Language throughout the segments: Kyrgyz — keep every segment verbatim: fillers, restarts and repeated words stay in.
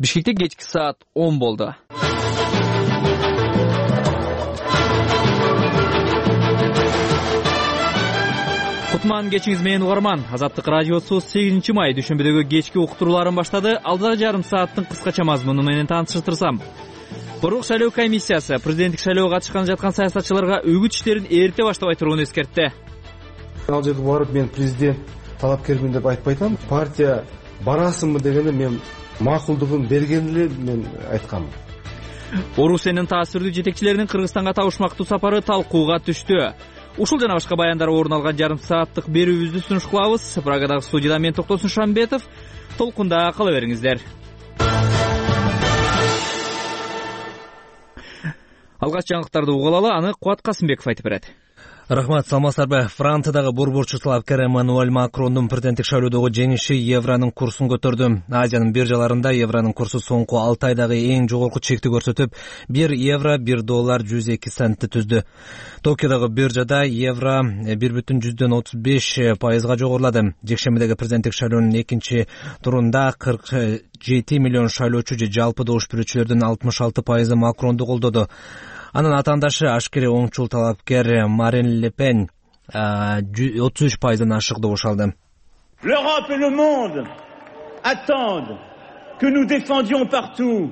Бишкекте кечки саат он болду. Кутман кечиңиз менен угарман. Азаттык радиосу сегизинчи май дүйшөмбүдөгү кечки уктурууларын баштады. Алдыда жарым сааттын кыскача мазмуну менен тааныштырсам. Борук шайлоо комиссиясы президенттик шайлоого катышкан жаткан саясатчыларга үгүт иштерин эрте баштабай турууну эскертти. Ал жерге барып мен президент талапкермин деп айтпайтам. Партия барасыңбы дегенде мен макулдугун берген эле мен айткам. Орусиянын таасирдүү жетекчилеринин Кыргызстанга табышмактуу сапары талкууга түштү. Ушул жана башка баяндар орун алган жарым сааттык берүүбүздү сунуш кылабыз. Прагадагы студияда мен Токтосун Шамбетов. Толкунда кала бериңиздер. Алгач жаңылыктарды угулалы, аны Кубат Касымбеков айтып берет. Рахмат, саламатсыздарбы. Франциядагы борборчу талапкер Эммануэль Макрондун президенттик шайлоодогу жеңиши евронун курсун көтөрдү. Азиянын биржаларында евронун курсу соңку алты айдагы эң жогорку чекти көрсөтүп, бир евро бир доллар жүз эки центти түздү. Токиодагы биржада евро бир бүтүн жүздөн отуз беш пайызга жогорулады. Жекшембидеги президенттик шайлоонун экинчи турунда кырк жети миллион шайлоочу же жалпы добуш берүүчүлөрдүн алтымыш алты пайызы Макронду колдоду. Анын атаандашы ашкери оңчул талапкер Марин Ле Пен отуз үч пайыздан ашык добуш алды. L'Europe et le monde attendent que nous défendions partout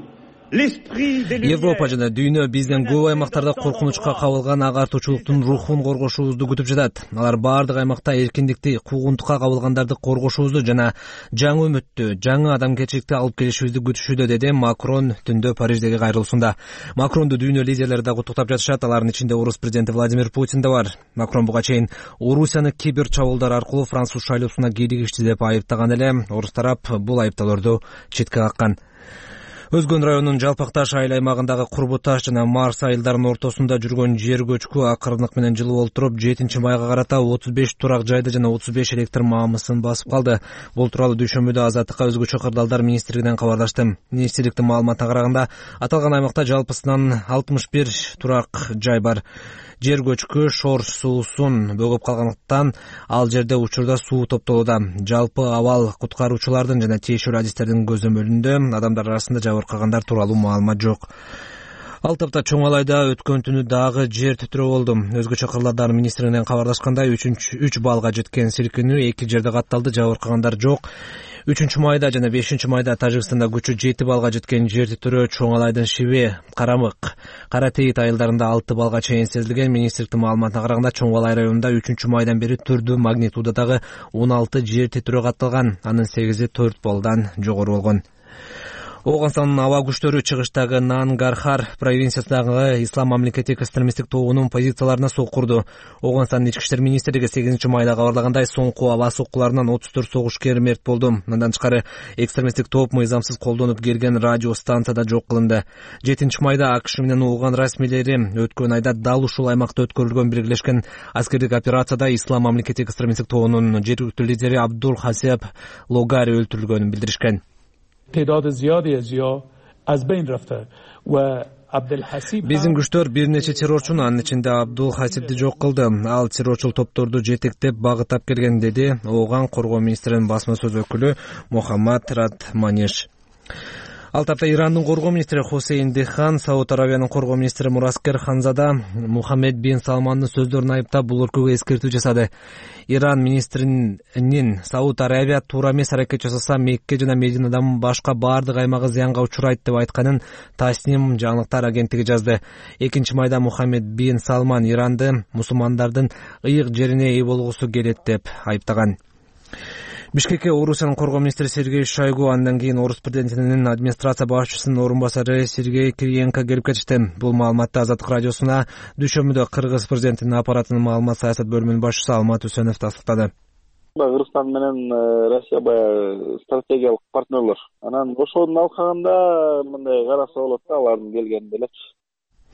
Европа жана дүйнө бизден көп аймактарда коркунучка кабылган агартуучулуктун рухун коргошубузду күтүп жатат. Алар баардык аймакта эркиндикти, куугунтукка кабылгандарды коргошубузду жана жаңы үмүттү, жаңы адамгерчиликти алып келишибизди күтүшүүдө, деди Макрон түндө Париждеги кайрылуусунда. Макронду дүйнө лидерлери да куттуктап жатышат. Алардын ичинде орус президенти Владимир Путин да бар. Макрон буга чейин Орусияны кибер чабуулдар аркылуу француз шайлоосуна кийлигишти деп айыптаган эле. Орус тарап бул айыптоолорду четке каккан. Өзгөн районунун Жалпакташ айыл аймагындагы Курбуташ жана Марс айылдарынын ортосунда жүргөн жер көчкү акырынык менен жылып олтуруп, жетинчи майга карата отуз беш турак жайды жана отуз беш электр маамысын басып калды. Бул тууралуу дүйшөмбүдө Азаттыкка өзгөчө кырдаалдар министрлигинен кабарлашты. Министрликтин маалыматына караганда, аталган аймакта жалпысынан алтымыш бир турак жай бар. Жер көчкү шор суусун бөгөп калгандыктан ал жерде учурда суу топтолууда. Жалпы абал куткаруучулардын жана тиешелүү адистердин көзөмөлүндө адамдар арасында жабыркагандар тууралуу маалымат жок. Ал тапта Чоңалайда өткөн түнү дагы жер титирөө болду. Өзгөчө кырдаалдар министрлигинен кабарлашкандай, үч балга жеткен силкинүү эки жерде катталды, жабыркагандар жок. үчүнчү майда жана бешинчи майда Тажикстанда күчү жети балга жеткен жер титирөө Чоңалайдын Шиве, Карамык, Каратейит айылдарында алты балга чейин сезилген. Министрликтин маалыматына караганда, Чоңалай районунда үчүнчү майдан бери түрдүү магнитудадагы он алты жер титирөө катталган. Анын сегизи төрт балдан жогору болгон. Оганстандын аба күчтөрү чыгыштагы Нангархар провинциясындагы Ислам мамлекеттик экстремисттик тобунун позицияларына соккурду. Оганстандын ички иштер министрлиги сегизинчи майда кабарлагандай, соңку аба соккуларынан отуз төрт согушкер мерт болду. Мындан тышкары экстремисттик топ мыйзамсыз колдонуп келген радио станцияда жок кылынды. жетинчи майда АКШ менен Ооган расмийлери өткөн айда дал ушул аймакта өткөрүлгөн биргелешкен аскердик операцияда Ислам мамлекеттик экстремисттик тобунун жергиликтүү лидери Абдул Хасеб Логари өлтүрүлгөнүн билдиришкен. تعداد زیادی از یا از بین رفته و Абдулхасиб Биздин күчтөр бир нече террорчуну, анын ичинде Абдул Хасибди жок кылды. Ал террорчул топторду жетектеп багыттап келген, деди Ооган коргоо министринин басма сөз өкүлү Мухаммад Радманиш. Ал тапта Ирандын коргоо министри Хусейн Дехан, Сауд Аравиянын коргоо министри Мураскер Ханзада Мухаммед бин Салмандын сөздөрүн айыптап бул өлкөгө эскертүү жасады. Иран министринин Сауд Аравия туура эмес аракет жасаса, Мекке жана Мединадан башка баардык аймагы зыянга учурайт деп айтканын Тасним жаңылыктар агенттиги жазды. экинчи майда Мухаммед бин Салман Иранды мусулмандардын ыйык жерине ээ болгусу келет деп айыптаган. Бишкекке Орусиянын коргоо министри Сергей Шойгу, андан кийин Орус президентинин администрация башчысынын орун басары Сергей Кириенко келип кетишти. Бул маалыматты Азаттык радиосуна дүйшөмбүдө Кыргыз президентинин аппаратынын маалымат саясат бөлүмүнүн башчысы Алмат Үсөнов тастыктады. Кыргызстан менен Россия баягы стратегиялык партнерлор. Анан ошону алкаганда мындай караса болот да, алардын келгени делечи.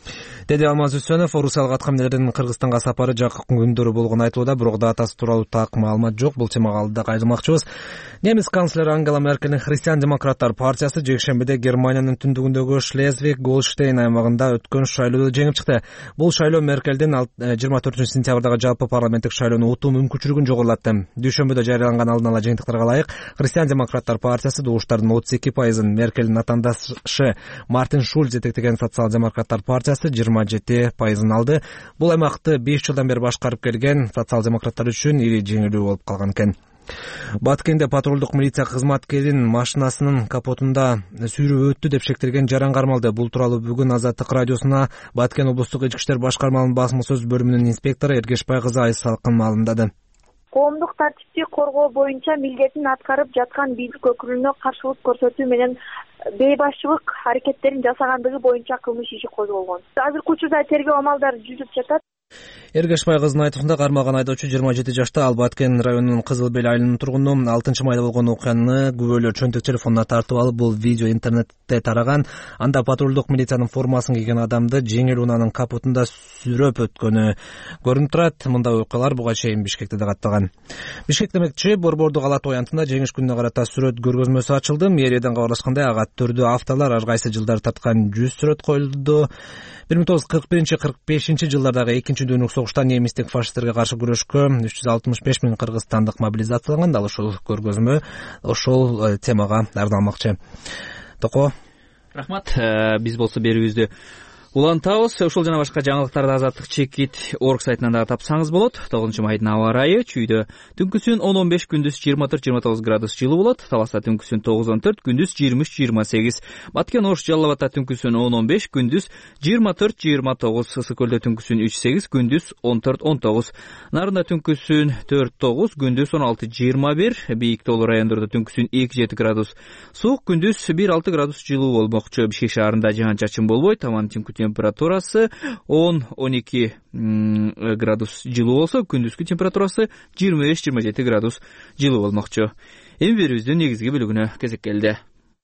деди Алмаз Үсөнов. Орусиялык атка минерлердин Кыргызстанга сапары жакын күндөрү болгону айтылууда, бирок датасы тууралуу так маалымат жок. Бул темага алдыда кайрылмакчыбыз. Немис канцлери Ангела Меркельдин Христиан-демократтар партиясы жекшембиде Германиянын түндүгүндөгү Шлезвиг-Голштейн аймагында өткөн шайлоодо жеңип чыкты. Бул шайлоо Меркельдин жыйырма төртүнчү сентябрдагы жалпы парламенттик шайлоону утуу мүмкүнчүлүгүн жогорулатты. Дүйшөмбүдө жарыяланган алдын ала жыйынтыктарга ылайык Христиан-демократтар партиясы добуштардын отуз эки пайызын, Меркельдин атаандашы Мартин Шульц жетектеген социал-демократтар партиясы жыйырма жети пайызын алды. Бул аймакты беш жылдан бери башкарып келген социал-демократтар үчүн ири жеңилүү болуп калган экен. Баткенде патрулдук милиция кызматкерин машинасынын капотунда сүйрөп өттү деп шектелген жаран кармалды. Бул тууралуу бүгүн Азаттык радиосуна Баткен облустук ички иштер башкармалынын басма сөз бөлүмүнүн инспектору Эргешбай кызы Айсалкын маалымдады. Коомдук тартипти коргоо боюнча милдетин аткарып жаткан бийлик өкүлүнө каршылык көрсөтүү менен бейбашчылык аракеттерин жасагандыгы боюнча кылмыш иши козголгон. Азыркы учурда тергөө амалдары жүрүп жатат. Эргешбай кыздын айтуусунда кармалган айдоочу жыйырма жети жашта, ал Баткен районунун Кызыл Бел айылынын тургуну. алтынчы майда болгон окуяны күбөлөр чөнтөк телефонуна тартып алып, бул видео интернетте тараган. Анда патрулдук милициянын формасын кийген адамды жеңил унаанын капотунда сүйрөп өткөнү көрүнүп турат. Мындай окуялар буга чейин Бишкекте да катталган. Бишкек демекчи Борбордук Ала Тоо аянтында жеңиш күнүнө карата сүрөт көргөзмөсү ачылды. Мэриядан кабарлашкандай, ага түрдүү авторлор ар кайсы жылдары тарткан жүз сүрөт коюлду. бир миң тогуз жүз кырк биринчи кырк бешинчи жылдардагы экинчи дүйнөлүк согушта немистик фашисттерге каршы күрөшкө үч жүз алтымыш беш миң кыргызстандык мобилизацияланган. Дал ушул көргөзмө ошол темага арналмакчы. Токо. Рахмат. Биз болсо берүүбүздү улантабыз. Ушул жана башка жаңылыктарды Азаттык чекит орг сайтынан да тапсаңыз болот. тогузунчу майдын аба ырайы: чүйдө түнкүсүн он он беш, күндүз жыйырма төрт жыйырма тогуз градус жылуу болот. Таласта түнкүсүн тогуз он төрт, күндүз жыйырма үч жыйырма сегиз. Баткен Ош Жалал Абадта түнкүсүн он он беш, күндүз жыйырма төрт жыйырма тогуз. Ысык Көлдө түнкүсүн үч сегиз, күндүз он төрт он тогуз. Нарында түнкүсүн төрт тогуз, күндүз он алты жыйырма бир. Бийик тоолуу райондордо түнкүсүн эки жети градус суук, күндүз бир алты градус жылуу болмокчу. Бишкек шаарында жаан-чачын болбойт. Таман түнкү температурасы он он эки градус жылуу болсо, күндүзгү температурасы жыйырма беш жыйырма жети градус жылуу болмокчу. Эми берүүбүздүн негизги бөлүгүнө кезек келди.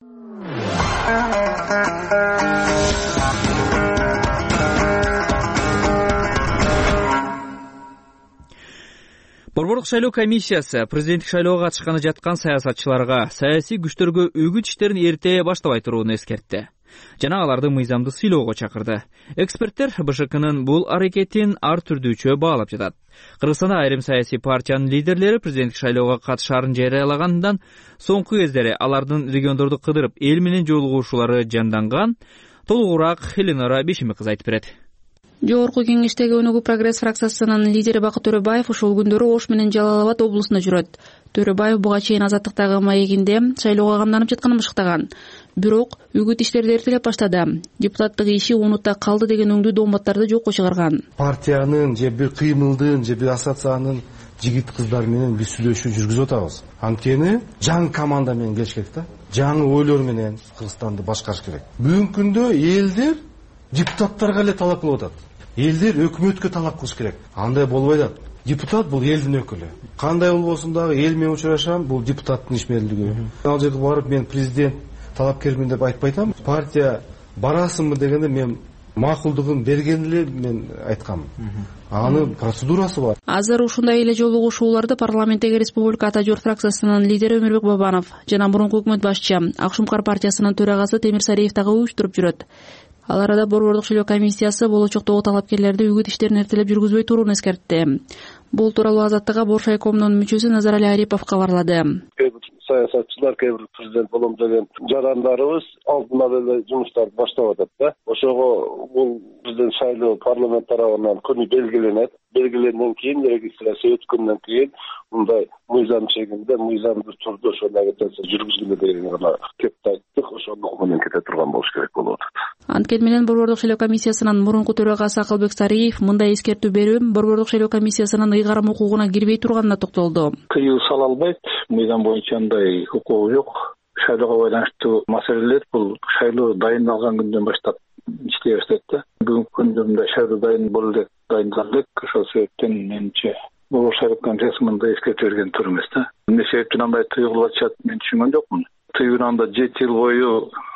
Борбордук шайлоо комиссиясы президенттик шайлоого катышканы жаткан саясатчыларга саясий күчтөргө өгүт иштерин эрте баштабай турууну эскертти жана аларды мыйзамды сыйлоого чакырды. Эксперттер БШКнын бул аракетин ар түрдүүчө баалап жатат. Кыргызстанда айрым саясий партиянын лидерлери президенттик шайлоого катышаарын жарыялагандан соңку кездери алардын региондорду кыдырып эл менен жолугушуулары жанданган. Толугураак Эленора Бишими кызы айтып берет. Жогорку кеңештеги өнүгүү прогресс фракциясынын лидери Бакыт Төрөбаев ушул күндөрү Ош менен Жалал Абад облусунда жүрөт. Төрөбаев буга чейин Азаттыктагы маегинде шайлоого камданып жатканын бышыктаган. Бирок үгүт иштерди эртелеп баштады. Депутаттык иши унутта калды деген өңдүү дооматтарды жокко чыгарган. Партиянын же бир кыймылдын же бир ассоциациянын жигит кыздар менен биз сүйлөшүү жүргүзүп атабыз. Анткени жаңы команда менен келиш керек да. Жаңы ойлор менен Кыргызстанды башкарыш керек. Бүгүнкү күндө элдер депутаттарга эле талап кылып атат. Элдер өкмөткө талап кылыш керек. Андай болбой атат. Депутат бул элдин өкүлү. Кандай болбосун дагы эл менен учурашам, бул депутаттын ишмерлиги. Ал жерге барып мен президент талапкермин деп айтпай атам. Партия барасыңбы дегенде мен макулдугун берген эле мен айткам. Анын процедурасы бар. Азыр ушундай эле жолугушууларды парламенттеги Республика Ата Журт фракциясынын лидери Өмүрбек Бабанов жана мурунку өкмөт башчы Ак Шумкар партиясынын төрагасы Темир Сариев дагы уюштуруп жүрөт. Ал арада Борбордук шайлоо комиссиясы болочоктогу талапкерлерди үгүт иштерин эртелеп жүргүзбөй турууну эскертти. Бул тууралуу Азаттыкка Боршайкомдун мүчөсү Назарали Арипов кабарлады. Саясатчылар, кээ бир президент болом деген жарандарыбыз алдынан эле жумуштарды баштап атат да. Ошого бул биздин шайлоо парламент тарабынан күнү белгиленет. Белгиленден кийин регистрация өткөндөн кийин мындай мыйзам чегинде мыйзамдуу түрдө ошол агитация жүргүзгүлө деген гана кепти айттык. Ошондо менен кете турган болуш керек болуп атат. Анткени менен Борбордук шайлоо комиссиясынын мурунку төрагасы Акылбек Сариев мындай эскертүү берүү Борбордук шайлоо комиссиясынын ыйгарым укугуна кирбей турганына токтолду. Кыюу сала албайт, мыйзам боюнча андай укугу жок. Шайлоого байланыштуу маселелер бул шайлоо дайындалган күндөн баштап иштей баштайт да. Бүгүнкү күндө мындай шайлоо дайын болду деп дайындалдык. Ошол себептен менимче Борбордук шайлоо комиссиясы мындай эскертүү берген турмуш да. Эмне себептен андай тыйылып атышат мен түшүнгөн жокмун. Тыйылганда жети жыл бою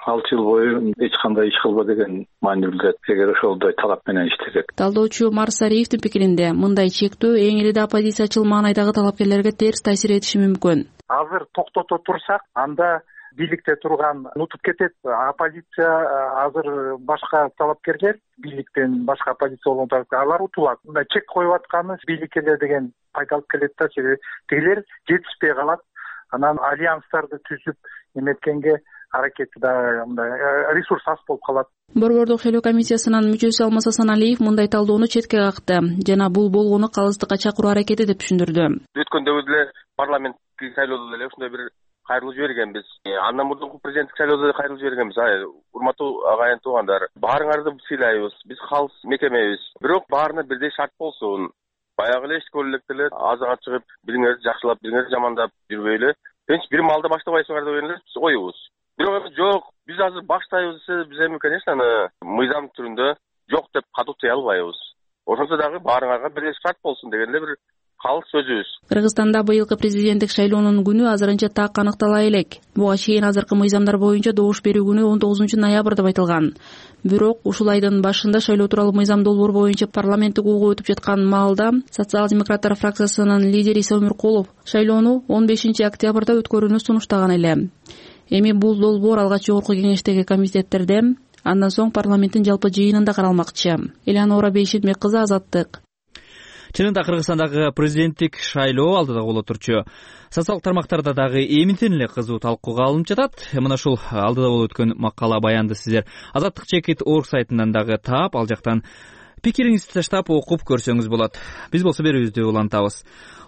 алты жыл бою эч кандай иш кылба деген маани билдирет. Эгер ошолдой талап менен иштесек. Талдоочу Марс Сариевдин пикиринде мындай чектөө эң эле да оппозициячыл маанайдагы талапкерлерге терс таасир этиши мүмкүн. Азыр токтото турсак, анда бийликте турган унутуп кетет. Оппозиция азыр башка талапкерлер, бийликтен башка оппозиция болгон талапкерлер алар утулат. Мындай чек коюп атканы бийликке деген пайда алып келет да, себеби тигилер жетишпей калат. Анан альянстарды түзүп эметкенге аракети да мындай ресурс аз болуп калат. Борбордук шайлоо комиссиясынын мүчөсү Алмаз Асаналиев мындай талдоону четке какты жана бул болгону калыстыкка чакыруу аракети деп түшүндүрдү. Өткөндө деле парламенттик шайлоодо деле ушундай бир кайрылуу жибергенбиз. Андан мурдунку президенттик шайлоодо кайрылуу жибергенбиз. Урматтуу агайын туугандар, баарыңарды сыйлайбыз. Биз калыс мекемебиз. Бирок баарына бирдей шарт болсун. Баягы эле ишкер электерler азыга чыгып, бириңерди жакшылап, бириңерди жамандап жүрбөйлү. Бенч бир малды баштабайсыңар деп эле биз коебуз. Бирок эми жок, биз азыр баштайбыз десе, биз эми, конечно, мыйзам түрүндө жок деп катуу тыя албайбыз. Ошончо дагы баарыңарга бирдей шарт болсун деген эле бир калыс сөзүбүз. Кыргызстанда быйылкы президенттик шайлоонун күнү азырынча так аныктала элек. Буга чейин азыркы мыйзамдар боюнча добуш берүү күнү он тогузунчу ноябрь деп айтылган. Бирок ушул айдын башында шайлоо тууралуу мыйзам долбоор боюнча парламенттик угуу өтүп жаткан маалда социал-демократтар фракциясынын лидери Иса Өмүркулов шайлоону он бешинчи октябрда өткөрүүнү сунуштаган эле. Эми бул долбоор алгач жогорку кеңештеги комитеттерде, андан соң парламенттин жалпы жыйынында каралмакчы. Элеонора Бейшитмек кызы, Азаттык. Чынында Кыргызстандагы президенттик шайлоо алдыда боло турчу. Социалдык тармактарда дагы эминтен эле кызуу талкууга алынып жатат. Мына ушул алдыда болуп өткөн макала баянды сиздер Азаттык чекит орг сайтынан дагы таап, ал жактан пикириңизди таштап окуп көрсөңүз болот. Биз болсо берүүбүздү улантабыз.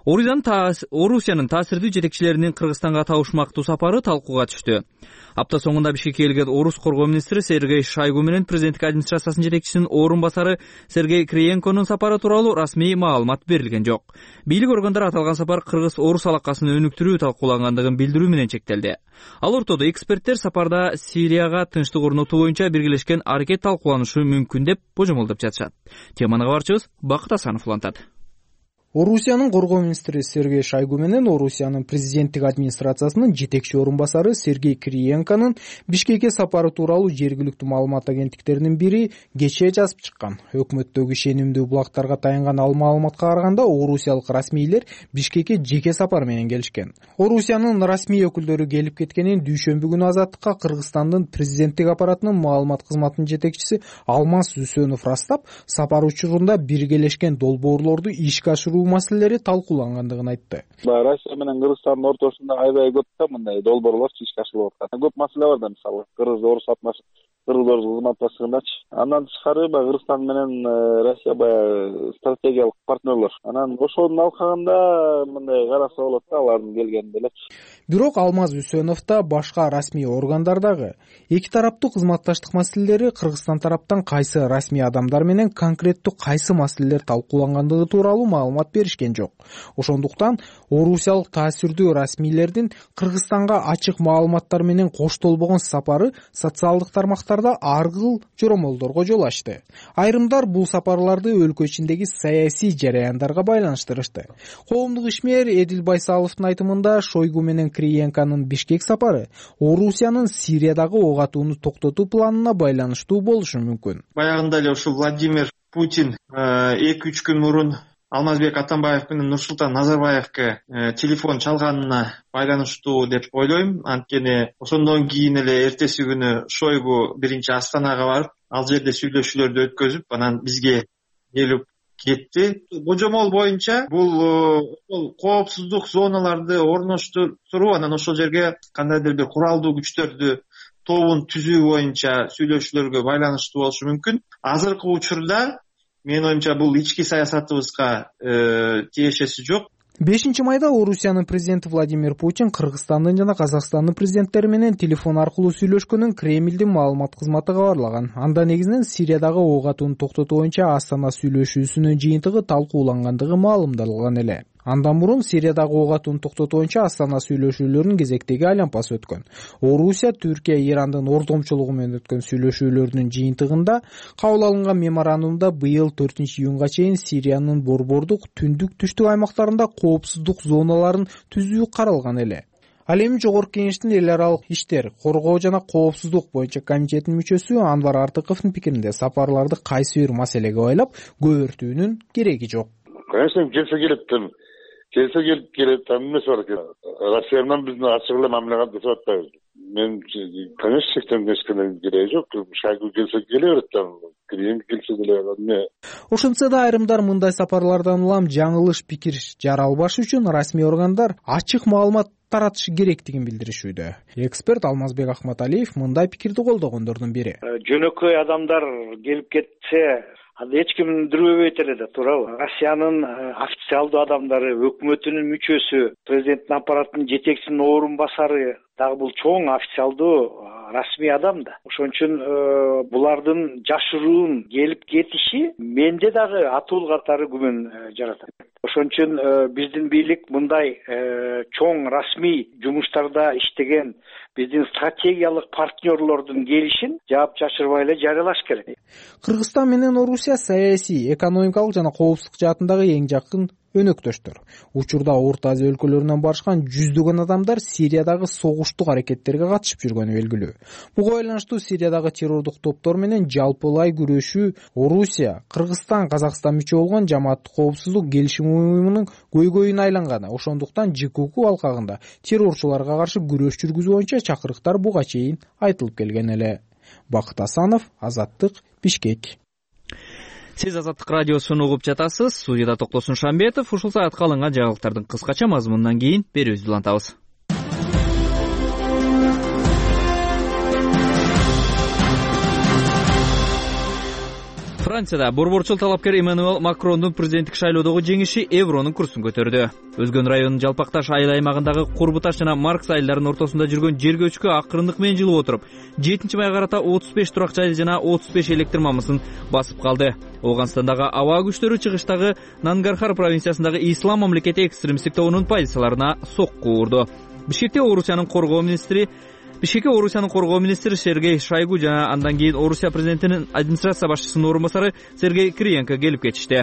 Орусиянын таасирдүү жетекчилеринин Кыргызстанга табышмактуу сапары талкууга түштү. Апта соңунда Бишкекке келген Орус коргоо министри Сергей Шойгу менен президенттик администрациясынын жетекчисинин орун басары Сергей Криенконун сапары тууралуу расмий маалымат берилген жок. Бийлик органдары аталган сапар кыргыз-орус алакасын өнүктүрүү талкуулангандыгын билдирүү менен чектелди. Ал ортодо эксперттер сапарда Сирияга тынчтык орнотуу боюнча биргелешкен аракет талкууланышы мүмкүн деп божомолдоп жатышат. Теманы кабарчыбыз Бакыт Асанов улантат. Орусиянын коргоо министри Сергей Шойгу менен Орусиянын президенттик администрациясынын жетекчи орун басары Сергей Криенконун Бишкекке сапары тууралуу жергиликтүү маалымат агенттиктеринин бири кечээ жазып чыккан. Өкмөттөгү ишенимдүү булактарга таянган ал маалыматка караганда орусиялык расмийлер Бишкекке жеке сапар менен келишкен. Орусиянын расмий өкүлдөрү келип кеткенин дүйшөмбү күнү Азаттыкка Кыргызстандын президенттик аппаратынын маалымат кызматынын жетекчиси Алмаз Үсөнов растап, сапар учурунда биргелешкен долбоорлорду ишке ашыруу маселелери талкуулангандыгын айтты. Россия менен Кыргызстандын ортосунда аябай көп да мындай долбоорлор ишке ашырылып аткан. Көп маселе бар да, мисалы кыргыз-орус атмаш кыргыз-орус кызматташтыгындачы. Андан тышкары баягы Кыргызстан менен Россия баягы стратегиялык партнерлор. Анан ошонун алкагында мындай караса болот да, алардын келгенин элечи. Бирок Алмаз Үсөнов да башка расмий органдардагы эки тараптуу кызматташтык маселелери Кыргызстан тараптан кайсы расмий адамдар менен конкреттүү кайсы маселелер талкуулангандыгы тууралуу маалымат беришкен жок. Ошондуктан орусиялык таасирдүү расмийлердин Кыргызстанга ачык маалыматтар менен коштолбогон сапары социалдык тармактарда ар кыл жоромолдорго жол ачты. Айрымдар бул сапарларды өлкө ичиндеги саясий жараяндарга байланыштырышты. Коомдук ишмер Эдил Байсаловдун айтымында Шойгу менен Криенконун Бишкек сапары Орусиянын Сириядагы ок атууну токтотуу планына байланыштуу болушу мүмкүн. Баягында эле ушул Владимир Путин эки үч күн мурун Алмазбек Атамбаев менен Нурсултан Назарбаевке телефон чалганына байланыштуу деп ойлойм. Анткени ошондон кийин эле эртеси күнү Шойгу биринчи Астанага барып, ал жерде сүйлөшүүлөрдү өткөзүп, анан бизге келип кетти. Божомол боюнча бул коопсуздук зоналарды орноштуруу, анан ошол жерге кандайдыр бир куралдуу күчтөрдү тобун түзүү боюнча сүйлөшүүлөргө байланыштуу болушу мүмкүн. Азыркы учурда мен оюмча бул ички саясатыбызга тиешеси жок. бешинчи майда Орусиянын президенти Владимир Путин Кыргызстандын жана Казакстандын президенттери менен телефон аркылуу сүйлөшкөнүн Кремлдин маалымат кызматы кабарлаган. Анда негизинен Сириядагы ок атууну токтотуу боюнча Астана сүйлөшүүсүнүн жыйынтыгы талкуулангандыгы маалымдалган эле. Андан мурун Сириядагы ок атууну токтотуу боюнча Астана сүйлөшүүлөрүнүн кезектеги айланпасы өткөн. Орусия, Түркия, Ирандын ордомчулугу менен өткөн сүйлөшүүлөрдүн жыйынтыгында кабыл алынган меморандумда быйыл төртүнчү июнга чейин Сириянын борбордук түндүк түштүк аймактарында коопсуздук зоналарын түзүү каралган эле. Ал эми Жогорку Кеңештин эл аралык иштер, коргоо жана коопсуздук боюнча комитетинин мүчөсү Анвар Артыковдун пикиринде сапарларды кайсы бир маселеге байлап көбөртүүнүн кереги жок. Конечно, келсе келет деп, келсе келип келет, эмнеси бар экен. Россия менен биздин ачык эле мамиле кылып атпайбыз. Мен, конечно, шектен эчкенеге кереги жок. Шайгы келсе келе берет да, кирен келсе келе берет. Ошентсе да айрымдар мындай сапарлардан улам жаңылыш пикир жаралбаш үчүн расмий органдар ачык маалымат таратышы керектигин билдиришүүдө. Эксперт Алмазбек Ахматалиев мындай пикирди колдогондордун бири. Жөнөкөй адамдар келип кетсе, анда эч ким дүрбөбөйт эле да, туурабы? Россиянын официалдуу адамдары, өкмөтүнүн мүчөсү, президенттин аппаратынын жетекчисинин орун басары, дагы бул чоң официалдуу расмий адам да. Ошон үчүн булардын жашыруун келип кетиши менде дагы атуу катары күмөн жаратат. Ошон үчүн биздин бийлик мындай чоң расмий жумуштарда иштеген биздин стратегиялык партнерлордун келишин жаап жашырбай эле жарыялаш керек. Кыргызстан менен Орусия саясий, экономикалык жана коопсуздук жаатындагы эң жакын өнөктөштөр. Учурда Орто Азия өлкөлөрүнөн барышкан жүздөгөн адамдар Сириядагы согуштук аракеттерге катышып жүргөнү белгилүү. Буга байланыштуу Сириядагы террордук топтор менен жалпылай күрөшүү Орусия, Кыргызстан, Казакстан мүчө болгон Жамааттык коопсуздук келишим уюмунун көйгөйүнө айланганы. Ошондуктан ЖКУ алкагында террорчуларга каршы күрөш жүргүзүү боюнча чакырыктар буга чейин айтылып келген эле. Бакыт Асанов, Азаттык, Бишкек. Сиз Азаттык радиосун угуп жатасыз. Студияда Токтосун Шамбетов. Ушул саатка алынган жаңылыктардын кыскача мазмунунан кийин берүүбүздү улантабыз. Францияда борборчул талапкер Эммануэль Макрондун президенттик шайлоодогу жеңиши евронун курсун көтөрдү. Өзгөн районунун Жалпакташ айыл аймагындагы Курбуташ жана Маркс айылдарынын ортосунда жүргөн жергөөчкө акырындык менен жылып отуруп, жетинчи майга карата отуз беш турак жай жана отуз беш электр мамысын басып калды. Оогунстандагы аба күчтөрү чыгыштагы Нангархар провинциясындагы Ислам мамлекети экстремисттик тобунун позицияларына сокку урду. Бишкекте Орусиянын коргоо министри Бишкекке Орусиянын коргоо министри Сергей Шойгу жана андан кийин Орусия президентинин администрация башчысынын орун басары Сергей Криенко келип кетишти.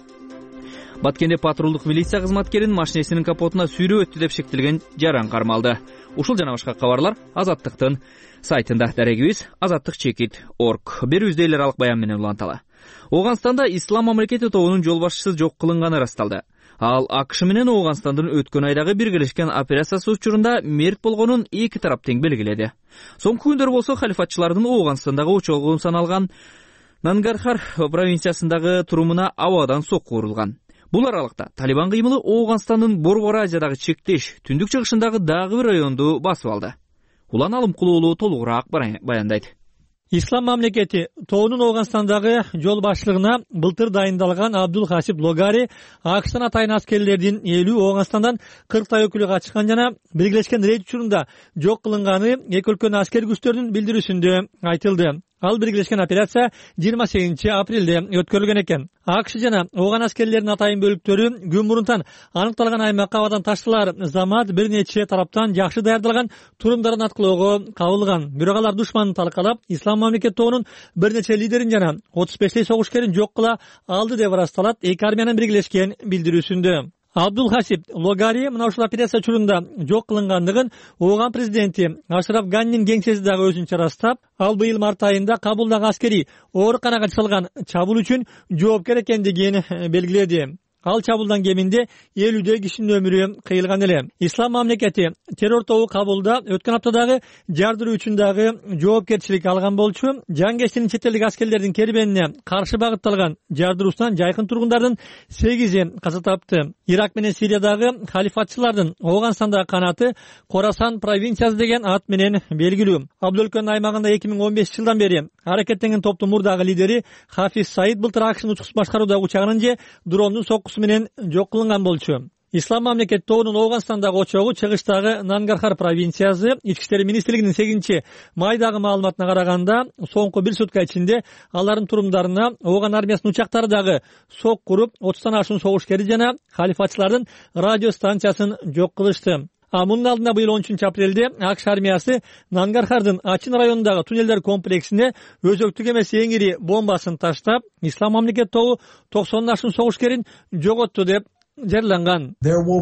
Баткенде патрулдук милиция кызматкеринин машинесинин капотуна сүйрөп өттү деп шектелген жаран кармалды. Ушул жана башка кабарлар Азаттыктын сайтында. Дарегибиз азаттык чекит точка орг. Берүүбүздө эл аралык баян менен уланталы. Оогунстанда Ислам мамлекети тобунун жол башчысы жок кылынганы ырасталды. Ал АКШ менен Оогунстандын өткөн айдагы биргелешкен операциясы учурунда мерт болгонун эки тарап тең белгиледи. Соңку күндөр болсо халифатчылардын Оогунстандагы учогун саналган Нангархар провинциясындагы турумуна абадан сокку урулган. Бул аралыкта Талибан кыймылы Оогунстандын Борбор Азиядагы чектеш түндүк чыгышындагы дагы бир районду басып алды. Улан Алымкулуу уулу толугураак баяндайт. Ислам мамлекети тобунун Оогунстандагы жол башчылыгына былтыр дайындалган Абдул Хасип Логари АКШтын атайын аскерлердин элүү Оогунстандан кырктай өкүлү качкан жана биргелешкен рейд учурунда жок кылынганы эки өлкөнүн аскер күчтөрүнүн билдирүүсүндө айтылды. Ал биргелешкен операция жыйырма сегизинчи апрелде өткөрүлгөн экен. АКШ жана ооган аскерлеринин атайын бөлүктөрү күн мурунтан аныкталган аймакка абадан таштылар замат бир нече тараптан жакшы даярдалган турумдарын аткылоого кабылган. Бирок алар душманды талкалап, Ислам мамлекети тобунун бир нече лидерин жана отуз бештей согушкерин жок кыла алды деп ырасталат эки армиянын биргелешкен билдирүүсүндө. Абдул Хасип Логари мына ушул операция учурунда жок кылынгандыгын ооган президенти Ашраф Ганнин кеңсеси дагы өзүнчө ырастап, ал быйыл март айында Кабулдагы аскери ооруканага жасалган чабуул үчүн жоопкер экендигин белгиледи. Ал чабуулдан кеминде элүүдөй кишинин өмүрү кыйылган эле. Ислам мамлекети террор тобу Кабулда өткөн аптадагы жардыруу үчүн дагы жоопкерчилик алган болчу. Жангештин чет элдик аскерлердин кербенине каршы багытталган жардыруусунан жайкын тургундардын сегизи каза тапты. Ирак менен Сириядагы халифатчылардын Оогунстандагы канаты Корасан провинциясы деген ат менен белгилүү. Абдул өлкөнүн аймагында эки миң он бешинчи жылдан бери аракеттенген топтун мурдагы лидери Хафиз Саид былтыр АКШнын учкус башкаруудагы учагынын же дрондун соккусу менен жок кылынган болчу. Ислам мамлекети тобунун Оогунстандагы очогу чыгыштагы Нангархар провинциясы. Ички иштер министрлигинин сегизинчи майдагы маалыматына караганда, соңку бир сутка ичинде алардын турумдарына ооган армиясынын учактары дагы сок куруп, отуздан ашуун согушкери жана халифатчылардын радио станциясын жок кылышты. А мунун алдында быйыл он үчүнчү апрелде АКШ армиясы Нангархардын Ачин районундагы туннелдер комплексине өзөктүк эмес эң ири бомбасын таштап, Ислам мамлекети тобу токсондон ашуун согушкерин жоготту деп жарыяланган.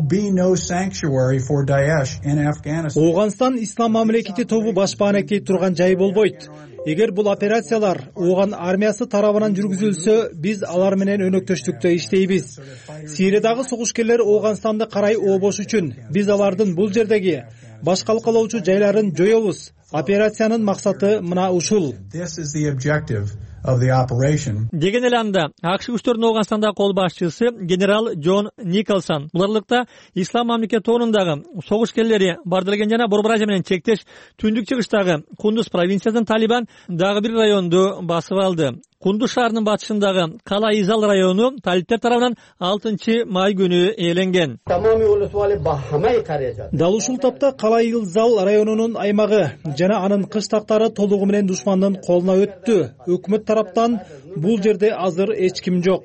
Ооганстан ислам мамлекети тобу башпаанекей турган жай болбойт. Эгер бул операциялар Ооган армиясы тарабынан жүргүзүлсө, биз алар менен өнөктөштүктө иштейбиз. Сириядагы согушкерлер Ооганстанды карай ообош үчүн биз алардын бул жердеги башкалкалоочу жайларын жоёбуз. Операциянын максаты мына ушул. Деген эле анда АКШ күчтөрүнүн Ооганстандагы кол башчысы генерал Джон Николсон буларлыкта ислам мамлекети тобунун согушкерлери бардырген жана Борбор Азия менен чектеш түндүк чыгыштагы Кундуз провинциясынын Талибан дагы бир районду басып алды. Кундуз шаарынын батышындагы Кала Изал району талиптер тарабынан алтынчы май күнү ээленген. Дал ушул тапта Кала Изал районунун аймагы жана анын кыштактары толугу менен душмандын колуна өттү. Өкмөт тараптан бул жерде азыр эч ким жок.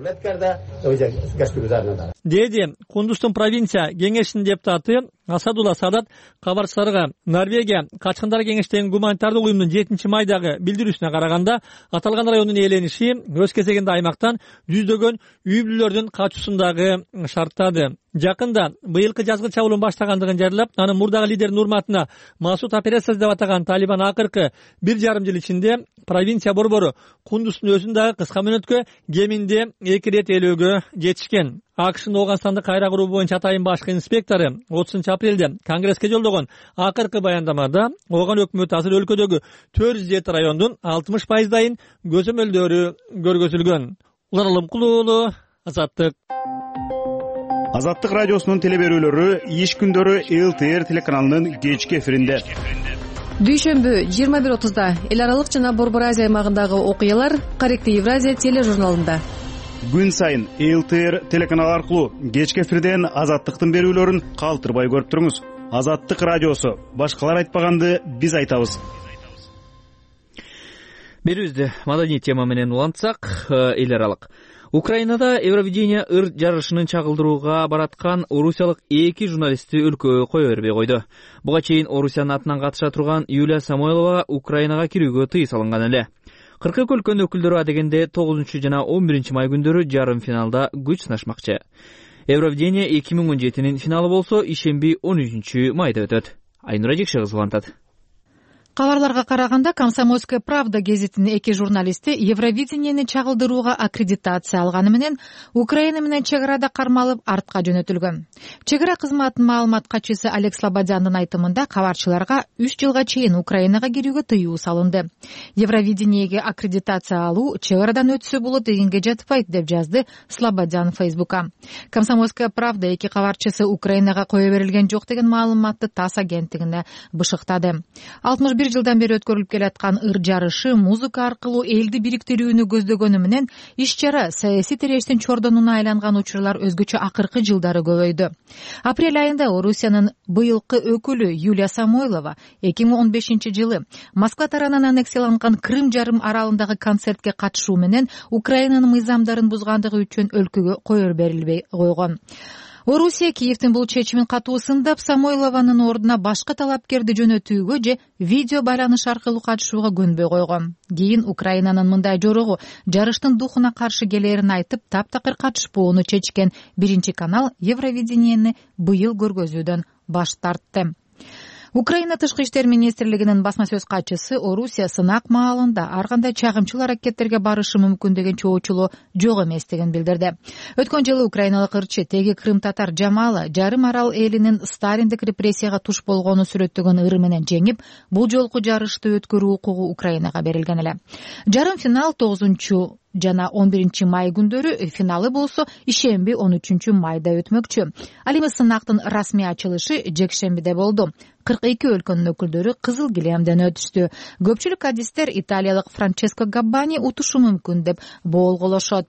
Деди Кундуздун провинция кеңешинин депутаты Асадулла Садат кабарчыларга Норвегия качкындар кеңештеги гуманитардык уюмдун жетинчи майдагы билдирүүсүнө караганда аталган райондун ээлениши өз кезегинде аймактан жүздөгөн үй бүлөлөрдүн качуусун дагы шарттады. Жакында быйылкы жазгы чабуулун баштагандыгын жарыялап, анын мурдагы лидеринин урматына Масуд операциясы деп атаган Талибан акыркы бир жарым жыл ичинде провинция борбору Кундуздун өзүн дагы кыска мөөнөткө кеминде эки ирет ээлөөгө жетишкен. АКШнын Ооганстанды кайра куруу боюнча атайын башкы инспектору отузунчу апрелде Конгресске жолдогон акыркы баяндамада Ооган өкмөтү азыр өлкөдөгү төрт жүз жети райондун алтымыш пайыздайын көзөмөлдөрү көргөзүлгөн. Улан Алымкулуу уулу, Азаттык. Азаттык радиосунун телеберүүлөрү иш күндөрү эл тэ эр телеканалынын кечки эфиринде. Дүйшөмбү жыйырма бир отузда эл аралык жана Борбор Азия аймагындагы окуялар Корректив Евразия тележурналында. Күн сайын эл тэ эр телеканалы аркылуу кечки эфирден Азаттыктын берүүлөрүн калтырбай көрүп туруңуз. Азаттык радиосу, башкалар айтпаганды биз айтабыз. Берүүбүздү маданий тема менен улантсак, эл аралык Украинада Евровидение ыр жарышынын чагылдырууга бараткан орусиялык эки журналистти өлкөгө кое бербей койду. Буга чейин Орусиянын атынан катыша турган Юлия Самойлова Украинага кирүүгө тыюу салынган эле. кырк эки өлкөнүн өкүлдөрү адегенде тогузунчу жана он биринчи май күндөрү жарым финалда күч сынашмакчы. Евровидение эки миң он жетинин финалы болсо ишемби он үчүнчү майда өтөт. Айнура Жекшегизова улантат. Кабарларга караганда Комсомольская правда гезитинин эки журналисти Евровидениени чагылдырууга аккредитация алганы менен Украина менен чек арада кармалып артка жөнөтүлгөн. Чек ара кызматынын маалымат катчысы Олег Слободяндын айтымында кабарчыларга үч жылга чейин Украинага кирүүгө тыюу салынды. Евровидениеге аккредитация алуу чек арадан өтсө болот дегенге жатпайт деп жазды Слободян Фейсбукка. Комсомольская правда эки кабарчысы Украинага кое берилген жок деген маалыматты ТАСС агенттигине бышыктады. алтымыш бир жылдан бери өткөрүлүп келаткан ыр жарышы музыка аркылуу элди бириктирүүнү көздөгөнү менен иш чара саясий терештин чордонуна айланган учурлар өзгөчө акыркы жылдары көбөйдү. Апрель айында Орусиянын быйылкы өкүлү Юлия Самойлова эки миң он бешинчи жылы Москва тарабынан аннексияланган Крым жарым аралындагы концертке катышуу менен Украинанын мыйзамдарын бузгандыгы үчүн өлкөгө кое берилбей койгон. Орусия Киевтин бул чечимин катуу сындап, Самойлованын ордуна башка талапкерди жөнөтүүгө же видео байланыш аркылуу катышууга көнбөй койгон. Кийин Украинанын мындай жорогу жарыштын духуна каршы келерин айтып, таптакыр катышпоону чечкен биринчи канал Евровидениени быйыл көргөзүүдөн баш тартты. Украина тышкы иштер министрлигинин басма сөз катчысы Орусия сынак маалында ар кандай чагымчыл аракеттерге барышы мүмкүн деген чоочулоо жок эместигин билдирди. Өткөн жылы украиналык ырчы теги крым татар Жамала жарым арал элинин сталиндик репрессияга туш болгону сүрөттөгөн ыры менен жеңип, бул жолку жарышты өткөрүү укугу Украинага берилген эле. Жарым финал тогузунчу жана он биринчи май күндөрү, финалы болсо ишемби он үчүнчү майда өтмөкчү. Ал эми сынактын расмий ачылышы жекшембиде болду. кырк эки өлкөнүн өкүлдөрү кызыл килемден өтүштү. Көпчүлүк адистер италиялык Франческо Габбани утушу мүмкүн деп боолголошот.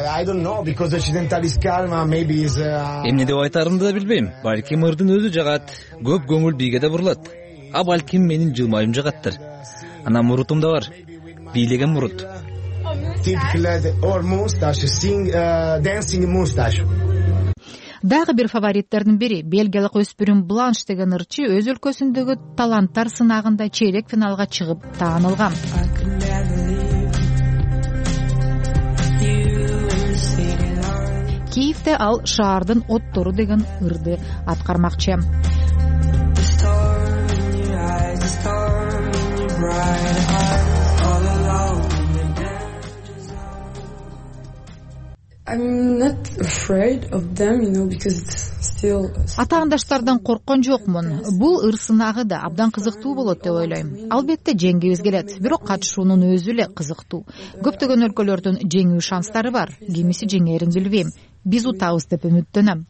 Эмне деп айтарымды да билбейм. Балким ырдын өзү жагат, көп көңүл бийге да бурулат. А балким менин жылмайым жагаттыр. Анан мурутум да бар. Бийлеген мурут. Дагы бир фавориттердин бири бельгиялык өспүрүм Бланш деген ырчы өз өлкөсүндөгү таланттар сынагында чейлек финалга чыгып таанылган. Киевде ал шаардын оттору деген ырды аткармакчы. Атаандаштардан корккон жокмун. Бул ыр сынагы да абдан кызыктуу болот деп ойлойм. Албетте жеңгибиз келет, бирок катышуунун өзү эле кызыктуу. Көптөгөн өлкөлөрдүн жеңүү шанстары бар. Кимиси жеңерин билбейм. Биз утабыз деп үмүттөнөм.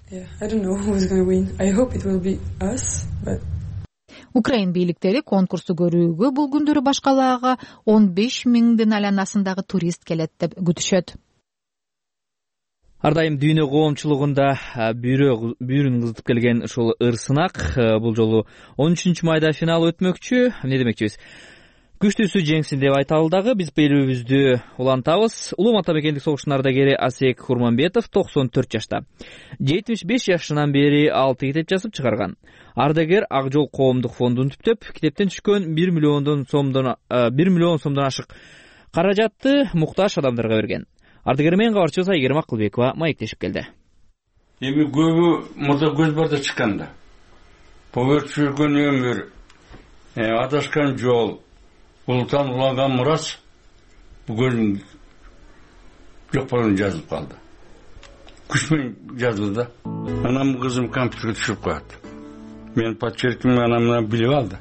Украин бийликтери конкурсту көрүүгө бул күндөрү башкалаага он беш миңдин айланасындагы турист келет деп күтүшөт. Ар дайым дүйнө коомчулугунда бүйүрүн кызытып келген ушул ыр сынак бул жолу он үчүнчү майда финал өтмөкчү. Эмне демекчибиз? Күчтүүсү жеңсин деп айталы дагы. Биз белбибизди улантабыз. Улуу Атамекендик согуштун ардагери Асек Курманбетов токсон төрт жашта. жетимиш беш жашынан бери алты китеп жазып чыгарган. Ардагер Ак жол коомдук фондун түптөп, китептен түшкөн бир миллион сомдон бир миллион сомдон ашык каражатты муктаж адамдарга берген. Ардагер менен кабарчыбыз Айгерим Акылбекова маектешип келди. Эми көбү мурда көз барда чыкканда. Повер жүргөн өмүр, адашкан жол, улуттан уланган мурас бүгүн жок болгон жазылып калды. Күч менен жазылды да. Анам кызым компьютерге түшүрүп коет. Мен подчерким анамдан билип алды.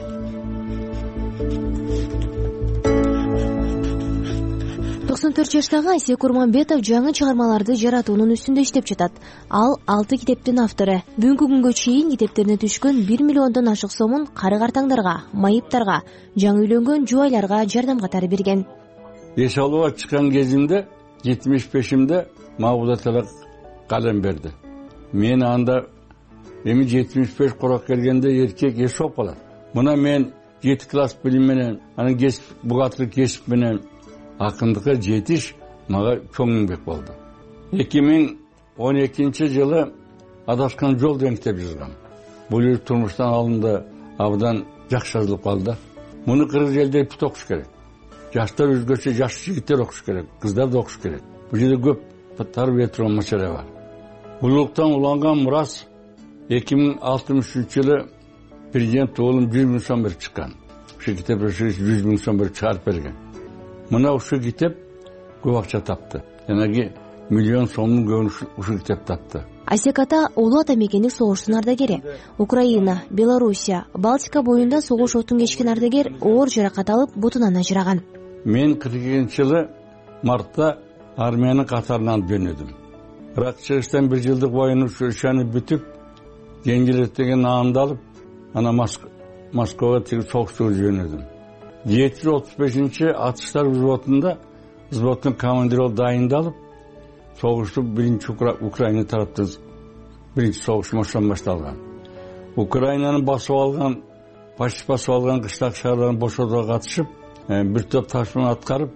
токсон төрт жаштагы Асек Курманбетов жаңы чыгармаларды жаратуунун үстүндө иштеп жатат. Ал алты китептин автору. Бүгүнкү күнгө чейин китептерине түшкөн бир миллиондон ашык сомун карыгартаңдарга, майыптарга, жаңы үйлөнгөн жубайларга жардам катары берген. Эс алууга чыккан кезимде жетимиш бешимде Мабуда Талак калем берди. Мен анда эми жетимиш беш корок келгенде эркек эс болуп калат. Мына мен жети класс билим менен, анан кесип бухгалтерлик кесип менен акындыкка жетиш мага чоң эмгек болду. эки миң он экинчи жылы Адашкан жол деген китеп жазгам. Бул турмуштан алынды абдан жакшы жазылып калды. Муну кыргыз элдери бүт окуш керек. Жаштар өзгөчө жаш жигиттер окуш керек, кыздар да окуш керек. Бул жерде көп тарбия турган маселе бар. Улуктан уланган мурас эки миң алтымыш үчүнчү жылы президент оолум жүз миң сом берип чыккан. Ушу китеп жүз миң сом берип чыгарып берген. Мына ушу китеп көп акча тапты. Жанагы миллион сомдун көбүн ушу китеп тапты. Асек ата Улуу Атамекендик согуштун ардагери. Украина, Белоруссия, Балтика боюнда согуш отун кечкен ардагер оор жаракат алып бутунан ажыраган. Мен кырк экинчи жылы мартта армиянын катарынан жөнөдүм. Бирок чыгыштан бир жылдык боюн ушаны бүтүп, жеңилдеткен наамды алып, ана Москвага тиги согуштуу жөнөдүм. жети жүз отуз бешинчи атыштар взводунда взводдун командири болуп дайындалып, согушту биринчи Украина тараптан биринчи согуш ошондон башталган. Украинаны басып алган, почти басып алган кыштак шаарларын бошотууга катышып, бир топ ташман аткарып,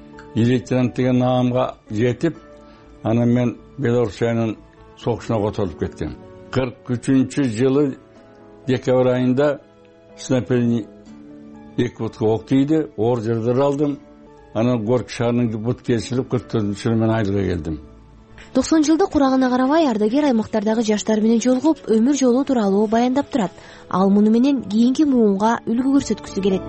Илитран деген наамга жетип, анан мен Белоруссиянын согушуна которулуп кеттим. кырк үчүнчү жылы декабрь айында снайпердин эки бутка ок тийди, оор жарадар алдым. Анан Горки шаарынын бут кесилип, кырк төртүнчү жылы мен айылга келдим. токсон жылдык курагына карабай ардагер аймактардагы жаштар менен жолугуп, өмүр жолу тууралуу баяндап турат. Ал муну менен кийинки муунга үлгү көрсөткүсү келет.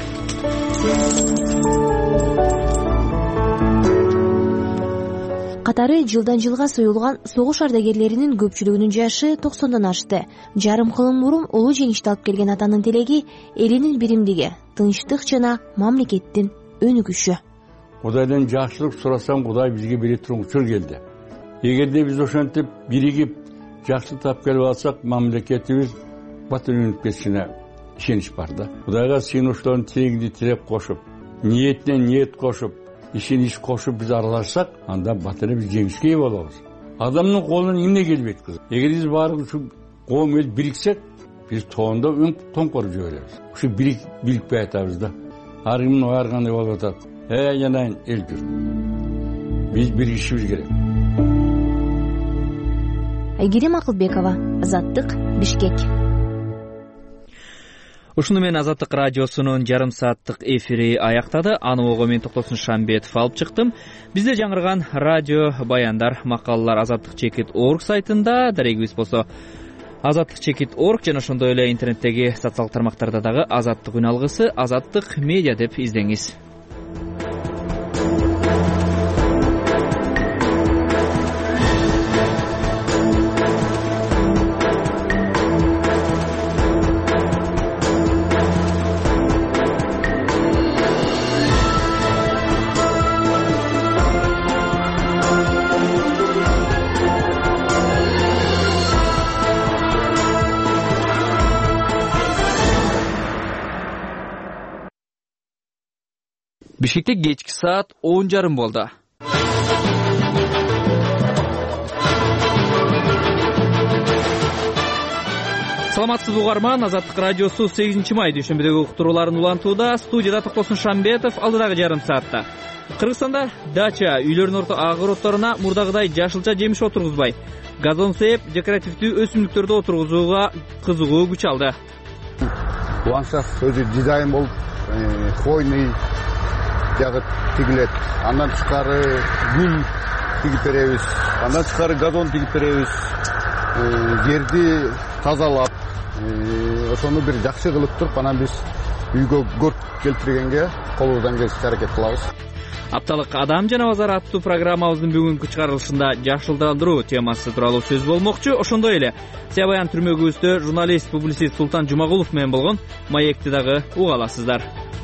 Катары жылдан жылга союлган согуш ардагерлеринин көпчүлүгүнүн жашы токсондон ашты. Жарым кылым мурун улуу жеңишти алып келген атанын тилеги элинин биримдиги, тынчтык жана мамлекеттин өнүгүшү. Кудайдан жакшылык сурасам, Кудай бизге бере турган келди. Эгерде биз ошентип биригип жакшылык тап келип алсак, мамлекетибиз бат өнүгүп кетишине ишенич бар да. Кудайга сыйынуучулардын тилегин тилеп кошуп, ниетине ниет кошуп, ишин иш кошуп биз аралашсак, анда батыры биз жеңишке ээ болобуз. Адамдын колунан эмне келбейт кыз. Эгер биз баары ушу коом эл бириксек, биз тоонда өң тоңкоруп жиберебиз. Ушу бирик биликпей атабыз да. Ар кимдин ою ар кандай болуп атат. Эй жанайын эл журт. Биз биригишибиз керек. Айгерим Акылбекова, Азаттык, Бишкек. ушуну менен Азаттык радиосунун жарым сааттык эфири аяктады. Аны ого мен Токтосун Шамбетов алып чыктым. Бизде жаңырган радио баяндар, макалалар азаттык чекит орг сайтында, дарегибиз болсо азаттык чекит орг жана ошондой эле интернеттеги социалдык тармактарда дагы Азаттык үн алгысы, Азаттык медиа деп издеңиз. Бишкекте кечки саат он жарым болду. Саламатсызбы угарман, Азаттык радиосу сегизинчи май дүйшөмбүдөгү уктурууларын улантууда. Студияда Токтосун Шамбетов, алдыдагы жарым саатта. Кыргызстанда дача үйлөрдүн орто огороддоруна мурдагыдай жашылча жемиш отургузбай, газон сээп, декоративдүү өсүмдүктөрдү отургузууга кызыгуу күч алды. Ландшафт өзү дизайн болуп, хвойный жагып тигилет. Андан тышкары гүл тигип беребиз. Андан тышкары газон тигип беребиз. Жерди тазалап, ошону бир жакшы кылып туруп, анан биз үйгө көрк келтиргенге колубуздан келишинче аракет кылабыз. Апталык Адам жана базар аттуу программабыздын бүгүнкү чыгарылышында жашылдандыруу темасы тууралуу сөз болмокчу. Ошондой эле Сыя Баян түрмөгүбүздө журналист, публицист Султан Жумагулов менен болгон маекти дагы уга аласыздар.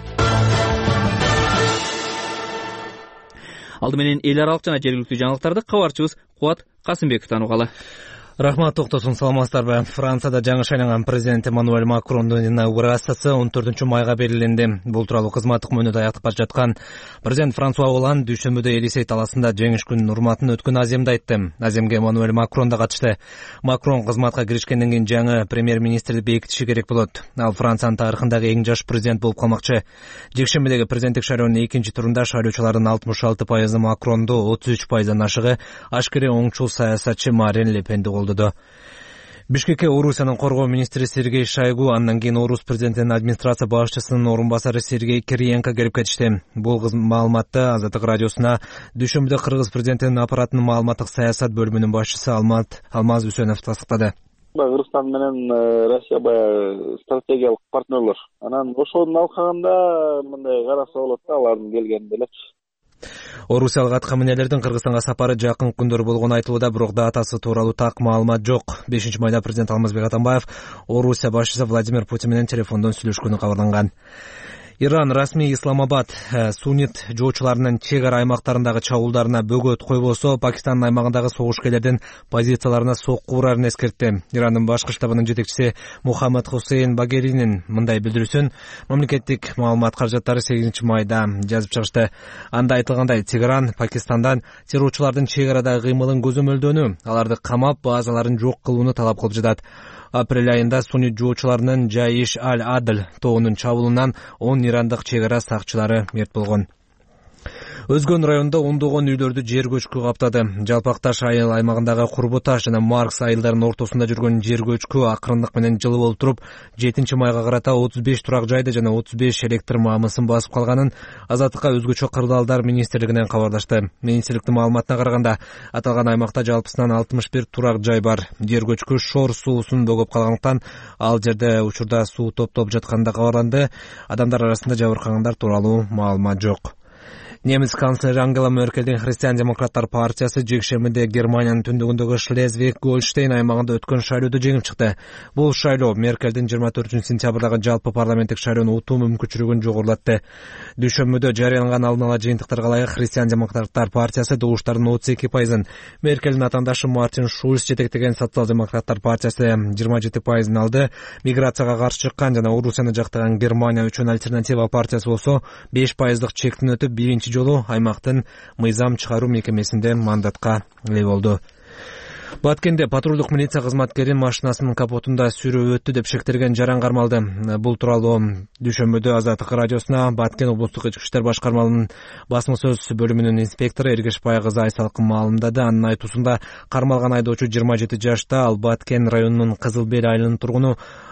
Алды менен эл аралык жана жергиликтүү жаңылыктарды кабарчыбыз Кубат Касымбековдон угалы. Рахмат, Токтосун, саламатсыздарбы. Францияда жаңы шайланган президент Эммануэль Макрондун инаугурациясы он төртүнчү майга белгиленди. Бул тууралуу кызматтык мөөнөтү аяктап бара жаткан президент Франсуа Олланд дүйшөмбүдө Элисей таласында жеңиш күнүнүн урматын өткөн аземди айтты. Аземге Эммануэль Макрон да катышты. Макрон кызматка киришкенден кийин жаңы премьер-министрди бекитиши керек болот. Ал Франциянын тарыхындагы эң жаш президент болуп калмакчы. Жекшембидеги президенттик шайлоонун экинчи турунда шайлоочулардын алтымыш алты пайызы Макронду, отуз үч пайыздан ашыгы ашкере оңчул саясатчы Марин Ле Пенди колдоду. Бишкекке Орусиянын коргоо министри Сергей Шойгу, андан кийин Орус президентинин администрация башчысынын орун басары Сергей Кириенко келип кетишти. Бул маалыматты Азаттык радиосуна дүйшөмбүдө Кыргыз президентинин аппаратынын маалыматтык саясат бөлүмүнүн башчысы Алмаз Үсөнов тастыктады. Кыргызстан менен Россия баягы стратегиялык партнерлор. Анан ошонун алкагында мындай караса болот да, алардын келгенде элечи. Орусиялык аткаминерлердин Кыргызстанга сапары жакын күндөр болгону айтылууда, бирок датасы тууралуу так маалымат жок. бешинчи майда президент Алмазбек Атамбаев Орусия башчысы Владимир Путин менен телефондон сүйлөшкөнү кабарланган. Иран расмий Исламабад суннит жоочуларынын чек ара аймактарындагы чабуулдарына бөгөт койбосо, Пакистандын аймагындагы согушкерлердин позицияларына сокку урарын эскертти. Ирандын башкы штабынын жетекчиси Мухаммад Хусейн Багеринин мындай билдирүүсүн мамлекеттик маалымат каражаттары сегизинчи майда жазып чыгышты. Анда айтылгандай, Тегеран Пакистандан террорчулардын чек арадагы кыймылын көзөмөлдөнү, аларды камап, базаларын жок кылууну талап кылып жатат. Апрель айында суннит жоочуларынын Жаиш аль-Адль тобунун чабуулунан он ирандык чек ара сакчылары мерт болгон. Өзгөн районунда ондогон үйлөрдү жер көчкү каптады. Жалпакташ айыл аймагындагы Курбуташ жана Маркс айылдарынын ортосунда жүргөн жер көчкү акырындык менен жылы болуп туруп, жетинчи майга карата отуз беш турак жайды жана отуз беш электр маамысын басып калганын Азаттыкка өзгөчө кырдаалдар министрлигинен кабарлашты. Министрликтин маалыматына караганда, аталган аймакта жалпысынан алтымыш бир турак жай бар. Жер көчкү Шор суусун бөгөп калгандыктан ал жерде учурда суу топтоп жатканы да кабарланды. Адамдар арасында жабыркагандар тууралуу маалымат жок. Немис канцлери Ангела Меркельдин Христиан-демократтар партиясы жекшембиде Германиянын түндүгүндөгү Шлезвиг-Гольштейн аймагында өткөн шайлоодо жеңип чыкты. Бул шайлоо Меркельдин жыйырма төртүнчү сентябрдагы жалпы парламенттик шайлоону утуу мүмкүнчүлүгүн жогорулатты. Дүйшөмбүдө жарыяланган алдын ала жыйынтыктарга ылайык Христиан-демократтар партиясы добуштардын отуз эки пайызын, Меркельдин атаандашы Мартин Шульц жетектеген социал-демократтар партиясы жыйырма жети пайызын алды. Миграцияга каршы чыккан жана Орусияны жактаган Германия үчүн альтернатива партиясы болсо беш пайыздык чектен өтүп, биринчи жолу аймактын мыйзам чыгаруу мекемесинде мандатка ээ болду. Баткенде патрулдук милиция кызматкери машинасынын капотунда сүрөп өттү деп шектелген жаран кармалды. Бул тууралуу дүйшөмбүдө Азаттык радиосуна Баткен облустук ички иштер башкармалыгынын басма сөз бөлүмүнүн инспектору Эргешбай кызы Айсалкын маалымдады. Анын айтуусунда кармалган айдоочу жыйырма жети жашта, ал Баткен районунун Кызыл Бел айылынын тургуну.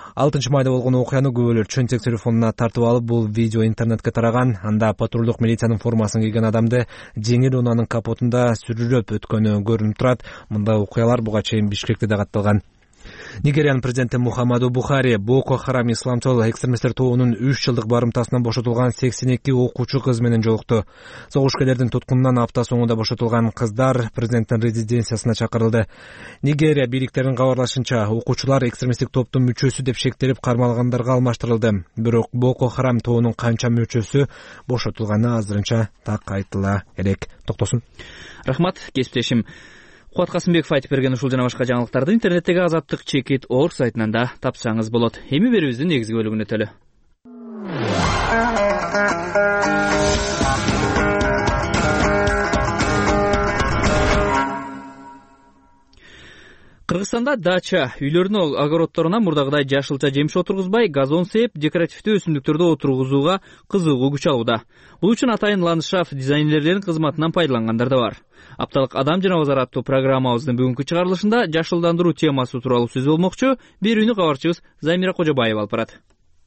алтынчы майда болгон окуяны күбөлөр чөнтек телефонуна тартып алып, бул видео интернетке тараган. Анда патрулдук милициянын формасын кийген адамды жеңил унаанын капотунда сүрүлөп өткөнү көрүнүп турат. Мындай окуялар буга чейин Бишкекте да катталган. Нигериянын президенти Мухаммаду Бухари Боко Харам исламчыл экстремисттер тобунун үч жылдык барымтасынан бошотулган сексен эки окуучу кыз менен жолукту. Согушкерлердин туткунунан апта соңунда бошотулган кыздар президенттин резиденциясына чакырылды. Нигерия бийликтеринин кабарлашынча, окуучулар экстремисттик топтун мүчөсү деп шектелип кармалгандарга алмаштырылды. Бирок Боко Харам тобунун канча мүчөсү бошотулганы азырынча так айтыла элек. Токтосун. Рахмат, кесиптешим Кубат Касымбеков айтып берген ушул жана башка жаңылыктарды интернеттеги азаттык чекит точка орг сайтынан да тапсаңыз болот. Эми берүүбүздүн негизги бөлүгүнө өтөлү. Кыргызстанда дача үйлөрүнүн огороддоруна мурдагыдай жашылча жемиш отургузбай, газон сээп, декоративдүү өсүмдүктөрдү отургузууга кызыгуу күч алууда. Бул үчүн атайын ландшафт дизайнерлеринин кызматынан пайдалангандар да бар. Апталык Адам жана Базар аттуу программабыздын бүгүнкү чыгарылышында жашылдандыруу темасы тууралуу сөз болмокчу. Берүүнү кабарчыбыз Замира Кожобаева алып барат.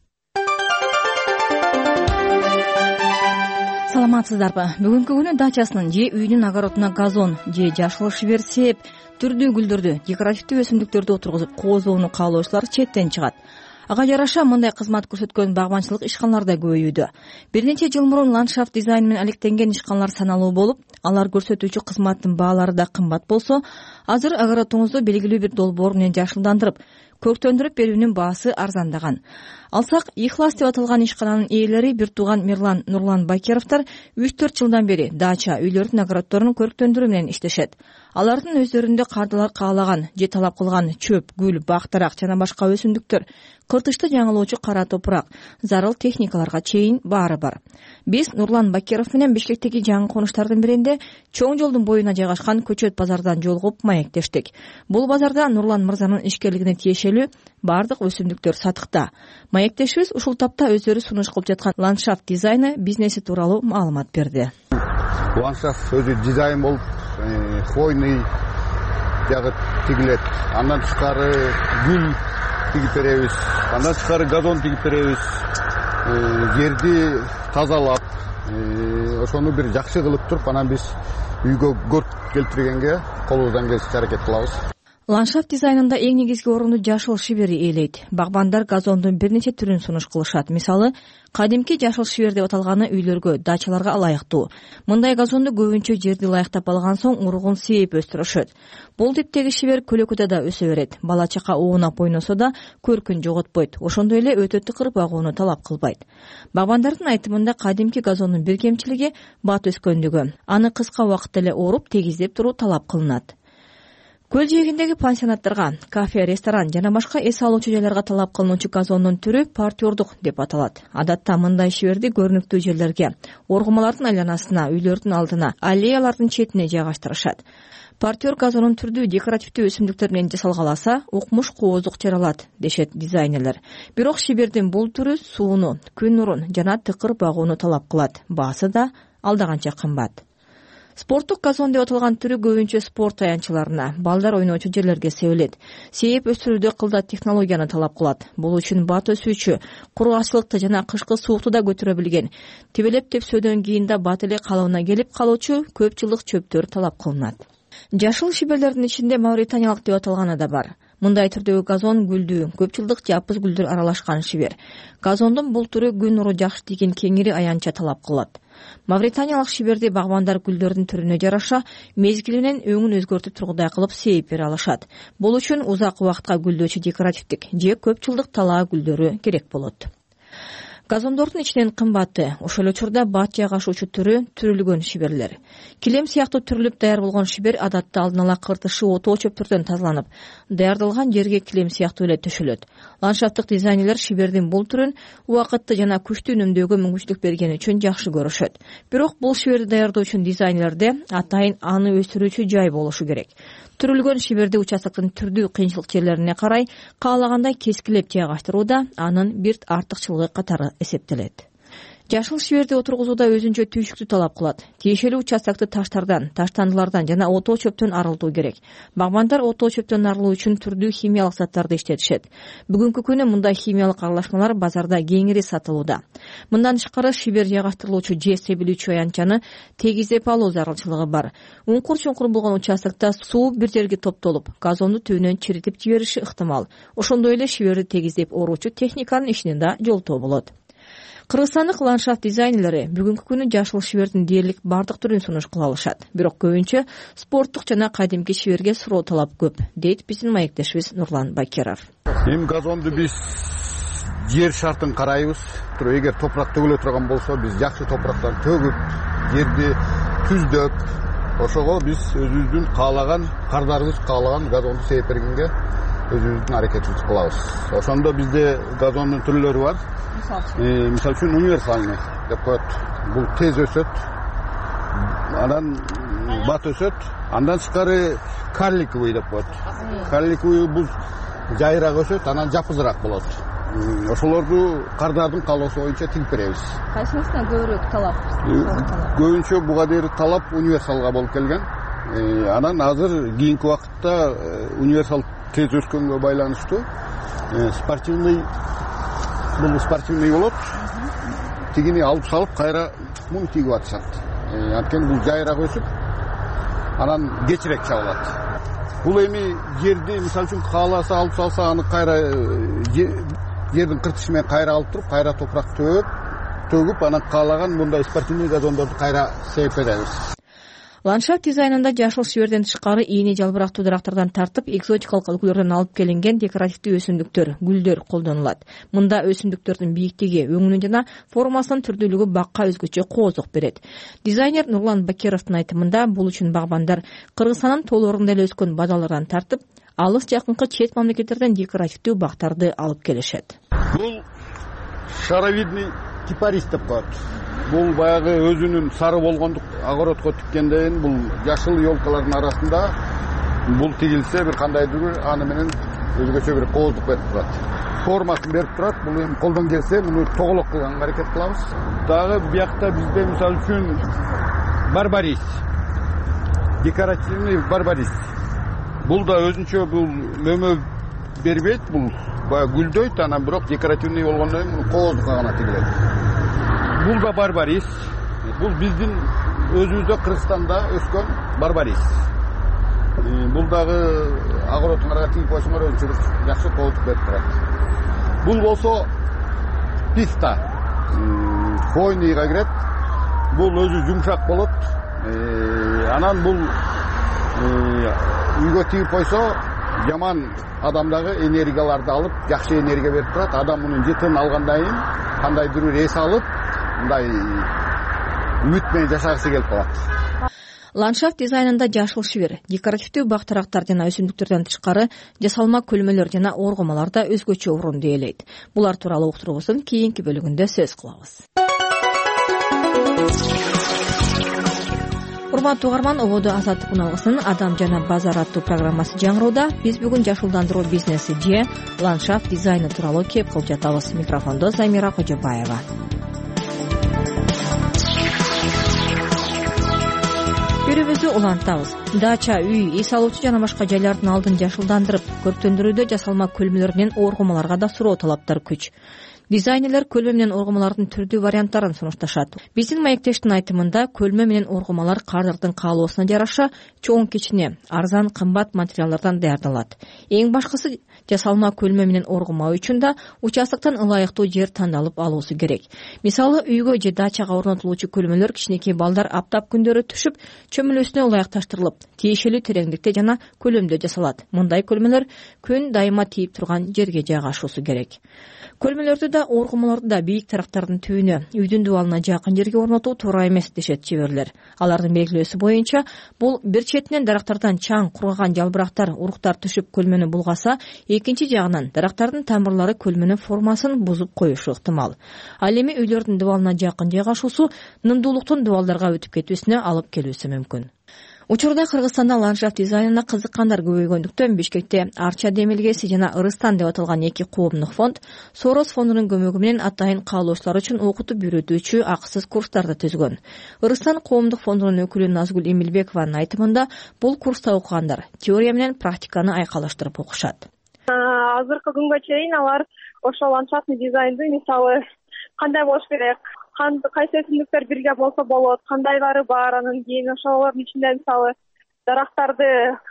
Саламатсыздарбы? Бүгүнкү күнү дачасынын же үйүнүн огородуна газон же жашыл шибер сээп, түрдүү гүлдөрдү, декоративдүү өсүмдүктөрдү отургузуп кооздоону каалоочулар четтен чыгат. Ага жараша мындай кызмат көрсөткөн багбанчылык ишканалар да көбөйүүдө. Бир нече жыл мурун ландшафт дизайн менен алектенген ишканалар саналуу болуп, алар көрсөтүүчү кызматтын баалары да кымбат болсо, азыр огородуңузду белгилүү бир долбоор менен жашылдандырып, көктөндүрүп берүүнүн баасы арзандаган. Алсак, Ихлас деп аталган ишкананын ээлери бир тууган Мирлан Нурлан Бакировдор үч төрт жылдан бери дача үйлөрдүн огороддорун көрктөндүрүү менен иштешет. Алардын өздөрүндө кардылар каалаган же талап кылган чөп, гүл, бактарак жана башка өсүмдүктөр, кыртышты жаңылоочу кара топурак, зарыл техникаларга чейин баары бар. Биз Нурлан Бакиров менен Бишкектеги жаңы конуштардын биринде чоң жолдун боюна жайгашкан Көчөт базардан жолугуп маектештик. Бул базарда Нурлан мырзанын ишкерлигине тиешелүү бардык өсүмдүктөр сатыкта. Маектешибиз ушул тапта өздөрү сунуш кылып жаткан ландшафт дизайны бизнеси тууралуу маалымат берди. Ландшафт өзү дизайн болуп, хвойный жагып тигилет. Андан тышкары гүл тигип беребиз. Андан тышкары газон тигип беребиз. Жерди тазалап, ошону бир жакшы кылып туруп, анан биз үйгө көрк келтиргенге колубуздан келишинче аракет кылабыз. Ландшафт дизайнында эң негизги орунду жашыл шибери ээлейт. Багбандар газондун бир нече түрүн сунуш кылышат. Мисалы, кадимки жашыл шибер деп аталганы үйлөргө, дачаларга ылайыктуу. Мындай газонду көбүнчө жерди ылайыктап алган соң уругун сээп өстүрүшөт. Бул типтеги шибер көлөкөдө да өсө берет. Бала чака оонап ойносо да көркүн жоготпойт. Ошондой эле өтө тыкыр багууну талап кылбайт. Багбандардын айтымында кадимки газондун бир кемчилиги бат өскөндүгү. Аны кыска убакытта эле оруп, тегиздеп туруу талап кылынат. Көл жээгиндеги пансионаттарга, кафе, ресторан жана башка эс алуучу жайларга талап кылынуучу газондун түрү партёрдук деп аталат. Адатта мындай шиберди көрүнүктүү жерлерге, оргумалардын айланасына, үйлөрдүн алдына, аллеялардын четине жайгаштырышат. Партёр газонун түрдүү декоративдүү өсүмдүктөр менен жасалгаласа, укмуш кооздук жаралат, дешет дизайнерлер. Бирок шибердин бул түрү сууну, күн нурун жана тыкыр багууну талап кылат. Баасы да алдаганча кымбат. Спорттук газон деп аталган түрү көбүнчө спорт таянчыларына, балдар ойноочу жерлерге себилет. Сээп өстүрүүдө кылдат технологияны талап кылат. Бул үчүн бат өсүүчү, кургаччылыкты жана кышкы суукту да көтөрө билген, тебелеп тепсөөдөн кийин да бат эле калыбына келип калуучу көп жылдык чөптөр талап кылынат. Жашыл шиберлердин ичинде мавританиялык деп аталганы да бар. Мындай түрдөгү газон гүлдүү, көп жылдык жапыз гүлдөр аралашкан шибер. Газондун бул түрү күн нуру жакшы тийген кеңири аянча талап кылат. Мавританиялык шиберди багбандар гүлдөрдүн түрүнө жараша мезгили менен өңүн өзгөртүп тургудай кылып сээп бере алышат. Бул үчүн узак убакытка гүлдөөчү декоративдик же көп жылдык талаа гүлдөрү керек болот. Газондордун ичинен кымбаты, ошол учурда бат жайгашуучу түрү түрүлгөн шиберлер. Килем сыяктуу түрүлүп даяр болгон шибер адатта алдын ала кыртышы отоо чөптөрдөн тазаланып, даярдалган жерге килем сыяктуу эле төшөлөт. Ландшафттык дизайнерлер шибердин бул түрүн убакытты жана күчтүү үнөмдөөгө мүмкүнчүлүк бергени үчүн жакшы көрүшөт. Бирок бул шиберди даярдоо үчүн дизайнерлерде атайын аны өстүрүүчү жай болушу керек. Түрүлгөн шиберди участоктун түрдүү кыйынчылык жерлерине карай каалагандай кескилеп жайгаштырууда анын бир артыкчылыгы катары эсептелет. жашыл шиберди отургузууда өзүнчө түйшүктү талап кылат. Тиешелүү участокты таштардан, таштандылардан жана отоо чөптөн арылтуу керек. Багбандар отоо чөптөн арылуу үчүн түрдүү химиялык заттарды иштетишет. Бүгүнкү күнү мындай химиялык аралашмалар базарда кеңири сатылууда. Мындан тышкары шибер жайгаштырылуучу же себилүүчү аянтчаны тегиздеп алуу зарылчылыгы бар. Уңкур-чуңкур болгон участокто суу бир жерге топтолуп, газонду түбүнөн чиритип жибериши ыктымал. Ошондой эле шиберди тегиздеп оруучу техниканын ишине да жолтоо болот. Кыргызстандык ландшафт дизайнерлери бүгүнкү күнү жашыл шибердин дээрлик бардык түрүн сунуш кыла алышат. Бирок көбүнчө спорттук жана кадимки шиберге суроо талап көп, дейт биздин маектешибиз Нурлан Бакиров. Эми газонду биз жер шартын карайбыз. Эгер топурак төгүлө турган болсо, биз жакшы топурактан төгүп, жерди түздөп, ошого биз өзүбүздүн каалаган, кардарыбыз каалаган газонду себеп бергенге өзүбүздүн аракетибизди кылабыз. Ошондо бизде газондун түрлөрү бар. Мисалы үчүн универсальный деп коет. Бул тез өсөт. Анан бат өсөт. Андан тышкары карликовый деп коет. Карликовый бул жайыраак өсөт, анан жапызыраак болот. Ошолорду кардардын каалоосу боюнча тигип беребиз. Кайсысына көбүрөөк талап? Көбүнчө буга дейин талап универсалга болуп келген. Анан азыр кийинки убакытта универсал тез өскөнгө байланыштуу спортивный бул спортивный болот. Тигини алып салып кайра муну тигип атышат. Анткени бул жайыраак өсүп, анан кечирээк чабылат. Бул эми жерди мисалы үчүн кааласа алып салса, аны кайра жердин кыртышы менен кайра алып туруп, кайра топурак төгүп, төгүп, анан каалаган мындай спортивный газондорду кайра себеп беребиз. Ландшафт дизайнында жашыл шиберден тышкары ийне жалбырактуу дарактардан тартып, экзотикалык үлгүлөрдөн алып келинген декоративдүү өсүмдүктөр, гүлдөр колдонулат. Мында өсүмдүктөрдүн бийиктиги, өңүнүн жана формасынын түрдүүлүгү бакка өзгөчө кооздук берет. Дизайнер Нурлан Бакировдун айтымында бул үчүн багбандар Кыргызстандын тоолорунда эле өскөн бадалардан тартып, алыс жакынкы чет мамлекеттерден декоративдүү бактарды алып келишет. Бул шаровидный кипарис деп коет. Бул баягы өзүнүн сары болгондук огородко тиккенден бул жашыл елкалардын арасында бул тигилсе бир кандайдыр аны менен өзгөчө бир кооздук берип турат. Формасын берип турат. Бул эми колдон келсе муну тоголок кылганга аракет кылабыз. Дагы биякта бизде мисалы үчүн барбарис, декоративный барбарис. Бул да өзүнчө бул мөмө бербейт, бул баягы гүлдөйт, анан бирок декоративный болгондон кийин муну кооздукка гана тигилет. Бул да барбарис. Бул биздин өзүбүздө Кыргызстанда өскөн барбарис. Бул дагы огородуңарга тигип койсоңор өзүнчө бир жакшы кооздук берип турат. Бул болсо пифта. Хвойныйга кирет. Бул өзү жумшак болот. Анан бул үйгө тигип койсо жаман адамдагы энергияларды алып, жакшы энергия берип турат. Адам мунун жытын алгандан кийин кандайдыр бир эс алып, мындай үмүт менен жашагысы келип калат. Ландшафт дизайнында жашыл шибер, декоративдүү бактарактар жана өсүмдүктөрдөн тышкары жасалма көлмөлөр жана оргомалар да өзгөчө орунду ээлейт. Булар тууралуу уктуруубуздун кийинки бөлүгүндө сөз кылабыз. Урматтуу угарман, ободо Азаттык уналгысынын Адам жана базар аттуу программасы жаңырууда. Биз бүгүн жашылдандыруу бизнеси же ландшафт дизайны тууралуу кеп кылып жатабыз. Микрофондо Замира Кожобаева. Берүүбүздү улантабыз. Дача, үй, эс алуучу жана башка жайлардын алдын жашылдандырып, көрктөндүрүүдө жасалма көлмөлөр менен оргомаларга да суроо талаптар күч. Дизайнерлер көлмө менен оргомалардын түрдүү варианттарын сунушташат. Биздин маектештин айтымында көлмө менен оргомалар кардардын каалоосуна жараша чоң кичине, арзан, кымбат материалдардан даярдалат. Эң башкысы жасалма көлмө менен оргома үчүн да участоктон ылайыктуу жер тандалып алуусу керек. Мисалы, үйгө же дачага орнотулуучу көлмөлөр кичинекей балдар аптап күндөрү түшүп, чөмүлөсүнө ылайыкташтырылып, тиешелүү тереңдикте жана көлөмдө жасалат. Мындай көлмөлөр күн дайыма тийип турган жерге жайгашуусу керек. Көлмөлөрдү да, оргомолорду да бийик тараптардын түбүнө, үйдүн дубалына жакын жерге орнотуу туура эмес дешет чеберлер. Алардын белгилөөсү боюнча, бул бир четинен дарактардан чаң, кургаган жалбырактар, уруктар түшүп көлмөнү булгаса, экинчи жагынан дарактардын тамырлары көлмөнүн формасын бузуп коюшу ыктымал. Ал эми үйлөрдүн дубалына жакын жайгашуусу нымдуулуктун дубалдарга өтүп кетүүсүнө алып келүүсү мүмкүн. Учурда Кыргызстанда ландшафт дизайнына кызыккандар көбөйгөндүктөн Бишкекте Арча демилгеси жана Ырыстан деп аталган эки коомдук фонд Сорос фондунун көмөгү менен атайын каалоочулар үчүн окутуп үйрөтүүчү акысыз курстарды түзгөн. Ырыстан коомдук фондунун өкүлү Назгүл Эмилбекованын айтымында бул курста окугандар теория менен практиканы айкалаштырып окушат. Азыркы күнгө чейин алар ошол ландшафтный дизайнды мисалы кандай болуш керек, кайсы өсүмдүктөр бирге болсо болот, кандайлары бар, анан кийин ошолордун ичинде мисалы дарактарды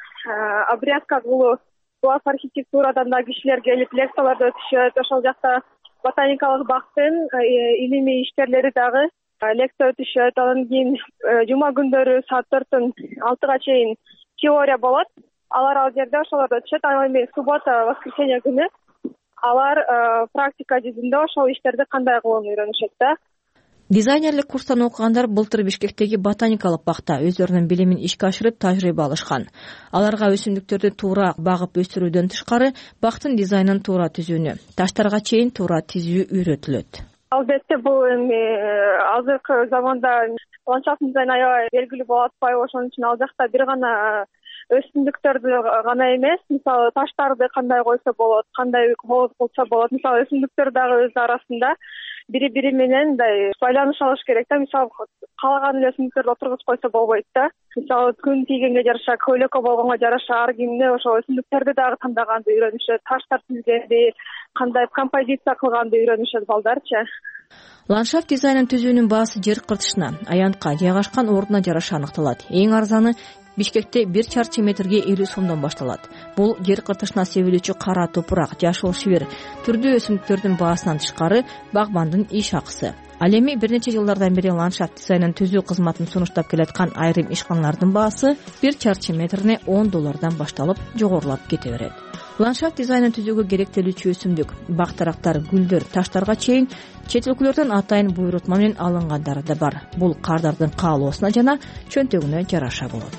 обрезка кылуу, класс архитектурадан да кишилер келип лекцияларды өтүшөт. Ошол жакта ботаникалык бактын илимий ишкерлери дагы лекция өтүшөт. Анан кийин жума күндөрү саат төрттөн алтыга чейин теория болот. Алар ал жерде ошолорду өтүшөт. Анан эми суббота, воскресенье күнү алар практика жүзүндө ошол иштерди кандай кылууну үйрөнүшөт да. Дизайнерлик курстан окугандар былтыр Бишкектеги ботаникалык бакта өздөрүнүн билимин ишке ашырып тажрыйба алышкан. Аларга өсүмдүктөрдү туура багып өстүрүүдөн тышкары бактын дизайнын туура түзүүнү, таштарга чейин туура тизүү үйрөтүлөт. Албетте бул эми азыркы заманда ландшафт дизайн аябай белгилүү болуп атпайбы, ошон үчүн ал жакта бир гана өсүмдүктөрдү гана эмес, мисалы таштарды кандай койсо болот, кандай кылса болот. Мисалы өсүмдүктөр дагы өз арасында бири бири менен мындай байланыш алыш керек да. Мисалы каалаган эле өсүмдүктөрдү отургузуп койсо болбойт да. Мисалы күн тийгенге жараша, көйлөккө болгонго жараша ар кимде ошол өсүмдүктөрдү дагы тандаганды үйрөнүшөт, таштар түзгенди, кандай композиция кылганды үйрөнүшөт балдарчы. Ландшафт дизайнын түзүүнүн баасы жер кыртышына, аянтка, жайгашкан ордуна жараша аныкталат. Эң арзаны Бишкекте бир чарчы метрге элүү сомдон башталат. Бул жер кыртышына себилүүчү кара топурак, жашыл шибир, түрдүү өсүмдүктөрдүн баасынан тышкары багбандын иш акысы. Ал эми бир нече жылдардан бери ландшафт дизайнын түзүү кызматын сунуштап келаткан айрым ишканалардын баасы бир чарчы метрине он доллардан башталып жогорулап кете берет. Ландшафт дизайнын түзүүгө керектелүүчү өсүмдүк, бак дарактар, гүлдөр, таштарга чейин чет өлкөлөрдөн атайын буйрутма менен алынгандары да бар. Бул кардардын каалоосуна жана чөнтөгүнө жараша болот.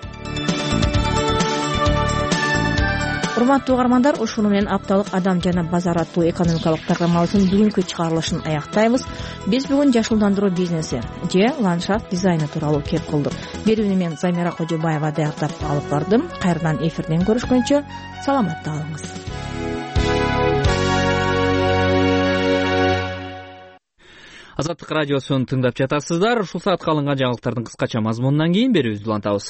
Урматтуу угармандар, ушуну менен апталык Адам жана базар аттуу экономикалык программабыздын бүгүнкү чыгарылышын аяктайбыз. Биз бүгүн жашылдандыруу бизнеси же ландшафт дизайны тууралуу кеп кылдык. Берүүнү мен Замира Кожобаева даярдап алып бардым. Кайрадан эфирден көрүшкөнчө саламатта калыңыз. Азаттык радиосун тыңдап жатасыздар. Ушул саатка алынган жаңылыктардын кыскача мазмунунан кийин берүүбүздү улантабыз.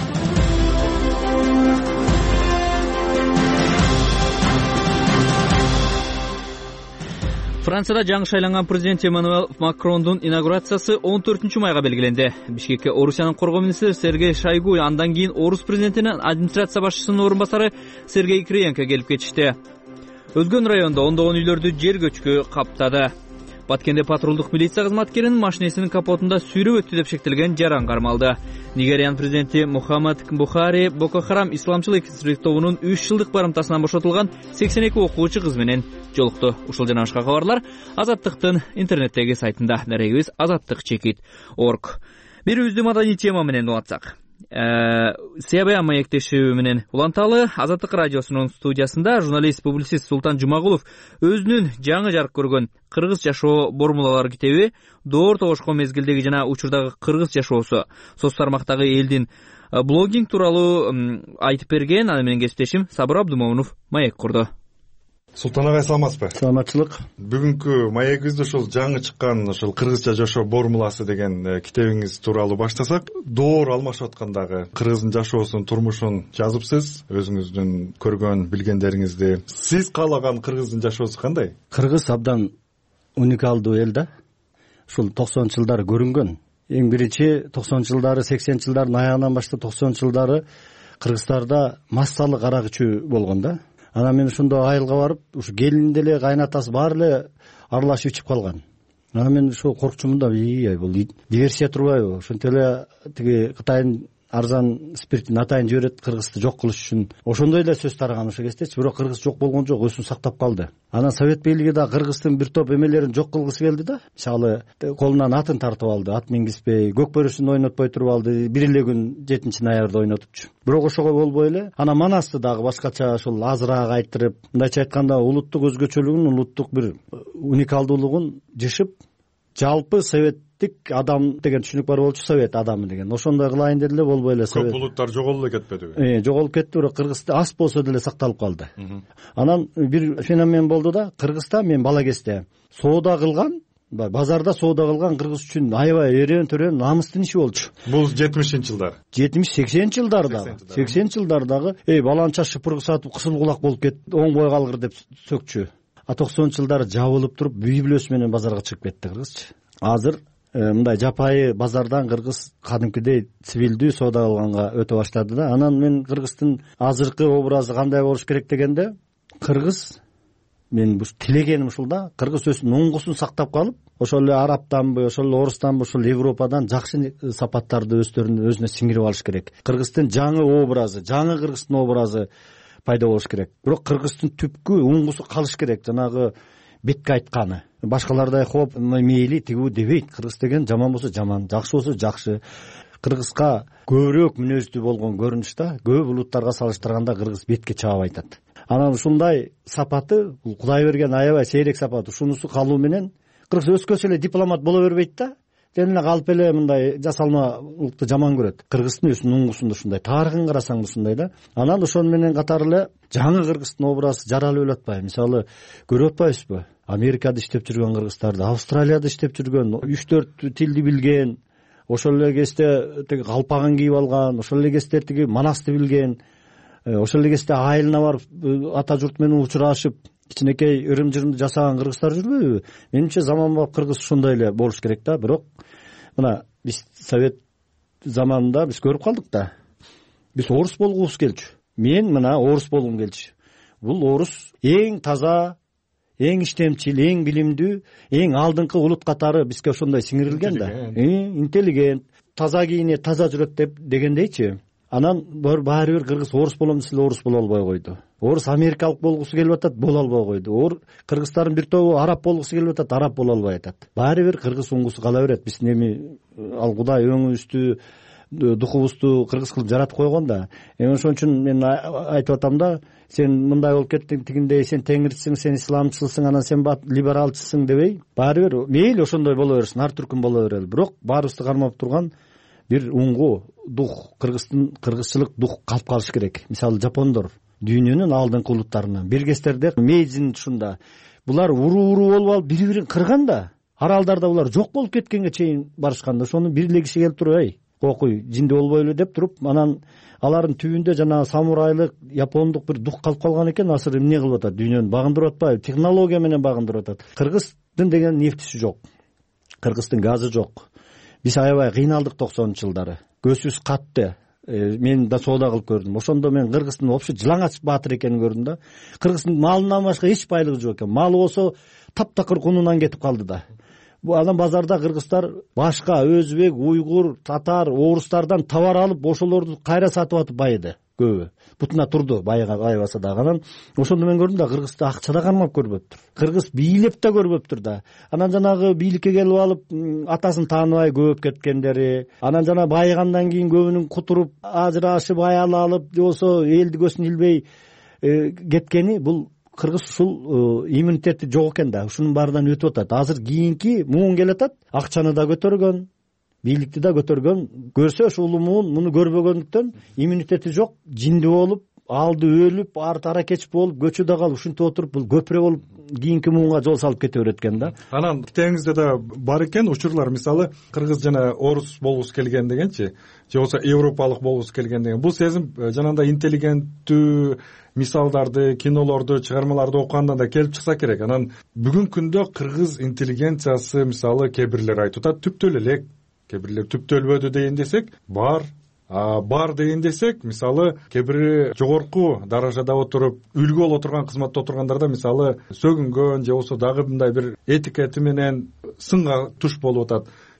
Францияда жаңы шайланган президент Эммануэль Макрондун инаугурациясы он төртүнчү майга белгиленди. Бишкекке Орусиянын коргоо министри Сергей Шойгу, андан кийин Орус президентинин администрация башчысынын орун басары Сергей Кириенко келип кетишти. Өзгөн райондо ондогон үйлөрдү жер көчкү каптады. Баткенде патрулдук милиция кызматкеринин машинесинин капотунда сүйрөп өттү деп шектелген жаран кармалды. Нигериянын президенти Мухаммад Бухари Боко Харам исламчылык экстремисттобунун үч жылдык барымтасынан бошотулган сексен эки окуучу кыз менен жолукту. Ушул жана башка кабарлар Азаттыктын интернеттеги сайтында. Дарегибиз азаттык чекит точка орг. Бирибизди маданий тема менен улантсак. Себаян маектеши менен уланталы. Азаттык радиосунун студиясында журналист-публицист Султан Жумагулов өзүнүн жаңы жарык көргөн кыргыз жашоо формулалары китеби, доор тогошкон мезгилдеги жана учурдагы кыргыз жашоосу, соц тармактагы элдин блогинг тууралуу айтып берген. Аны менен кесиптешим Сабыр Абдумомунов маек курду. Султан агай, саламатсызбы? Саламатчылык. Бүгүнкү маегибизде ушул жаңы чыккан ушул кыргызча жашоо формуласы деген китебиңиз тууралуу баштасак. Доор алмашып аткандагы кыргыздын жашоосун, турмушун жазыпсыз, өзүңүздүн көргөн билгендериңизди. Сиз каалаган кыргыздын жашоосу кандай? Кыргыз абдан уникалдуу эл да. Ушул токсонунчу жылдары көрүнгөн. Эң биринчи токсонунчу жылдары, сексенинчи жылдардын аягынан баштап токсонунчу жылдары Кыргызстарда массалык арак ичүү болгон да. Анан мен ошондо айылга барып, ушу келин деле, кайнатасы баары эле аралашып ичип калган. Анан мен ошо коркчумун да, ий, бул диверсия турбайбы? Ошентип эле тиги Кытайдын арзан спиртин атайын жиберет кыргызды жок кылыш үчүн, ошондой эле сөз тараган ошол кездечи. Бирок кыргыз жок болгон жок, өзүн сактап калды. Анан совет бийлиги да кыргыздын бир топ эмелерин жок кылгысы келди да. Мисалы колунан атын тартып алды, ат мингизбей, көк бөрүсүн ойнотпой туруп алды, бир эле күн жетинчи ноябрда ойнотупчу. Бирок ошого болбой эле анан манасты дагы башкача ошол азыраак айтырып, мындайча айтканда улуттук өзгөчөлүгүн, улуттук бир уникалдуулугун жышып, жалпы советтик адам деген түшүнүк бар болчу, совет адамы деген. Ошондой кылайын деди эле, болбой эле. Көп улуттар жоголуп эле кетпедиби? Э, жоголуп кетти, бирок кыргыз аз болсо деле сакталып калды. Анан бир феномен болду да, Кыргызда мен бала кезде соода кылган, базарда соода кылган кыргыз үчүн аябай эрен төрөн намыстын иши болчу. Бул жетимишинчи жылдар. жетимиш сексенинчи жылдардагы. сексенинчи жылдардагы эй баланча шыпыргы сатып кысыл кулак болуп кетти, оңбой калгыр деп сөкчү. А токсонунчу жылдары жабылып туруп үй бүлөсү менен базарга чыгып кетти кыргызчы. Азыр мындай жапайы базардан кыргыз кадимкидей цивилдүү соода кылганга өтө баштады да. Анан мен кыргыздын азыркы образы кандай болуш керек дегенде, кыргыз мен тилегеним ушул да, кыргыз өзүнүн оңгусун сактап калып, ошол эле арабтанбы, ошол эле орустанбы, ошол Европадан жакшы сапаттарды өздөрүнүн өзүнө сиңирип алыш керек. Кыргыздын жаңы образы, жаңы кыргыздын образы пайда болуш керек. Бирок кыргыздын түпкү оңгусу калыш керек. Жанагы бетке айтканы. Башкалардай хоп, мейли тигүү дебейт. Кыргыз деген жаман болсо жаман, жакшы болсо жакшы. Кыргызга көбүрөөк мүнөздүү болгон көрүнүштө көп улуттарга салыштырганда кыргыз бетке чаап айтат. Анан ушундай сапаты, Кудай берген аябай сейрек сапат. Ушунусу калуу менен кыргыз өскөчө эле дипломат боло бербейт да. Жана калып эле мындай жасалмалыкты жаман көрөт. Кыргыздын өзүнүн оңгусунда ушундай, тарыхын карасаң ушундай да. Анан ошон менен катары эле жаңы кыргыздын образы жаралып эле атпайбы? Мисалы, көрүп атпайбызбы? Америкада иштеп жүргөн кыргыздарды, Австралияда иштеп жүргөн, үч төрт тилди билген, ошол эле кезде тиги калпагын кийип алган, ошол эле кезде тиги манасты билген, ошол эле кезде айылына барып ата журт менен учурашып, кичинекей ырым-жырымды жасаган кыргыздар жүрбөйбү? Менимче заманбап кыргыз ушундай эле болуш керек да. Бирок мына биз совет заманында биз көрүп калдык да. Биз орус болгубуз келчү. Мен мына орус болгум келчү. Бул орус эң таза, эң иштемчил, эң билимдүү, эң алдыңкы улут катары бизге ошондой сиңирилген да. Интеллигент, таза кийинет, таза жүрөт деп дегендейчи. Анан баары бир кыргыз орус болом десе орус боло албай койду. Орус америкалык болгусу келип атат, боло албай койду. Ор кыргыздардын бир тобу араб болгусу келип атат, араб боло албай атат. Баары бир кыргыз оңгусу кала берет. Биздин эми ал Кудай өңүбүздү, духубузду кыргыз кылып жаратып койгон да. Эми ошон үчүн мен айтып атам да, сен мындай болуп кеттиң, тигиндей сен теңирчисиң, сен исламчысың, анан сен либералчысың дебей, баары бир мейли ошондой боло берсин, ар түркүн боло берели. Бирок баарыбызды кармап турган бир уңгу дух, кыргыздын кыргызчылык дух калып калыш керек. Мисалы жапондор дүйнөнүн алдыңкы улуттарынан биргестерде Мейдзин ушунда булар уруу-уруу болуп алып бири-бирин кырган да, аралдарда булар жок болуп кеткенге чейин барышканда, ошону бир эле киши келип туруп, эй, кокуй, жинди болбойлу деп туруп, анан алардын түбүндө жанагы самурайлык, япондук бир дух калып калган экен. Азыр эмне кылып атат? Дүйнөнү багындырып атпайбы? Технология менен багындырып атат. Кыргыздын деген нефтиси жок. Кыргыздын газы жок. Биз аябай кыйналдык токсонунчу жылдары. Көзүбүз катты. Мен да соода кылып көрдүм. Ошондо мен кыргыздын вообще жылаңач баатыр экенин көрдүм да. Кыргыздын малынан башка эч байлыгы жок экен. Малы болсо таптакыр кунунан кетип калды да. Анан базарда кыргыздар башка өзбек, уйгур, татар, орустардан товар алып, ошолорду кайра сатып атып байыды көбү. Бутуна турду, байга байбаса дагы. Анан ошондо мен көрдүм да, кыргызды акча да кармап көрбөптүр. Кыргыз бийлеп да көрбөптүр да. Анан жанагы бийликке келип алып, атасын тааныбай көбөп кеткендери, анан жана байыгандан кийин көбүнүн кутуруп, ажырашып, аял алып, же болсо элди көзүн илбей кеткени, бул кыргыз ушул иммунитети жок экен да. Ушунун баарынан өтүп атат. Азыр кийинки муун келатат, акчаны да көтөргөн, бийликти да көтөргөн. Көрсө ошол улуу муун муну көрбөгөндүктөн иммунитети жок, жинди болуп, алды өлүп, арты аракеч болуп, көчү да калып, ушинтип отуруп, бул көпүрө болуп кийинки муунга жол салып кете берет экен да. Анан китебиңизде да бар экен учурлар, мисалы кыргыз жана орус болгусу келген дегенчи, же болбосо европалык болгусу келген деген. Бул сезим жанагындай интеллигенттүү мисалдарды, кинолорду, чыгармаларды окугандан да келип чыкса керек. Анан бүгүнкү күндө кыргыз интеллигенциясы мисалы кээ бирлер айтып атат, түптөлө элек, кээ бирлер түптөлбөдү дейин десек, бар. А бар дейин десек, мисалы кээ бири жогорку даражада отуруп, үлгү боло турган кызматта отургандарда мисалы сөгүнгөн же болсо дагы мындай бир этикети менен сынга туш болуп атат.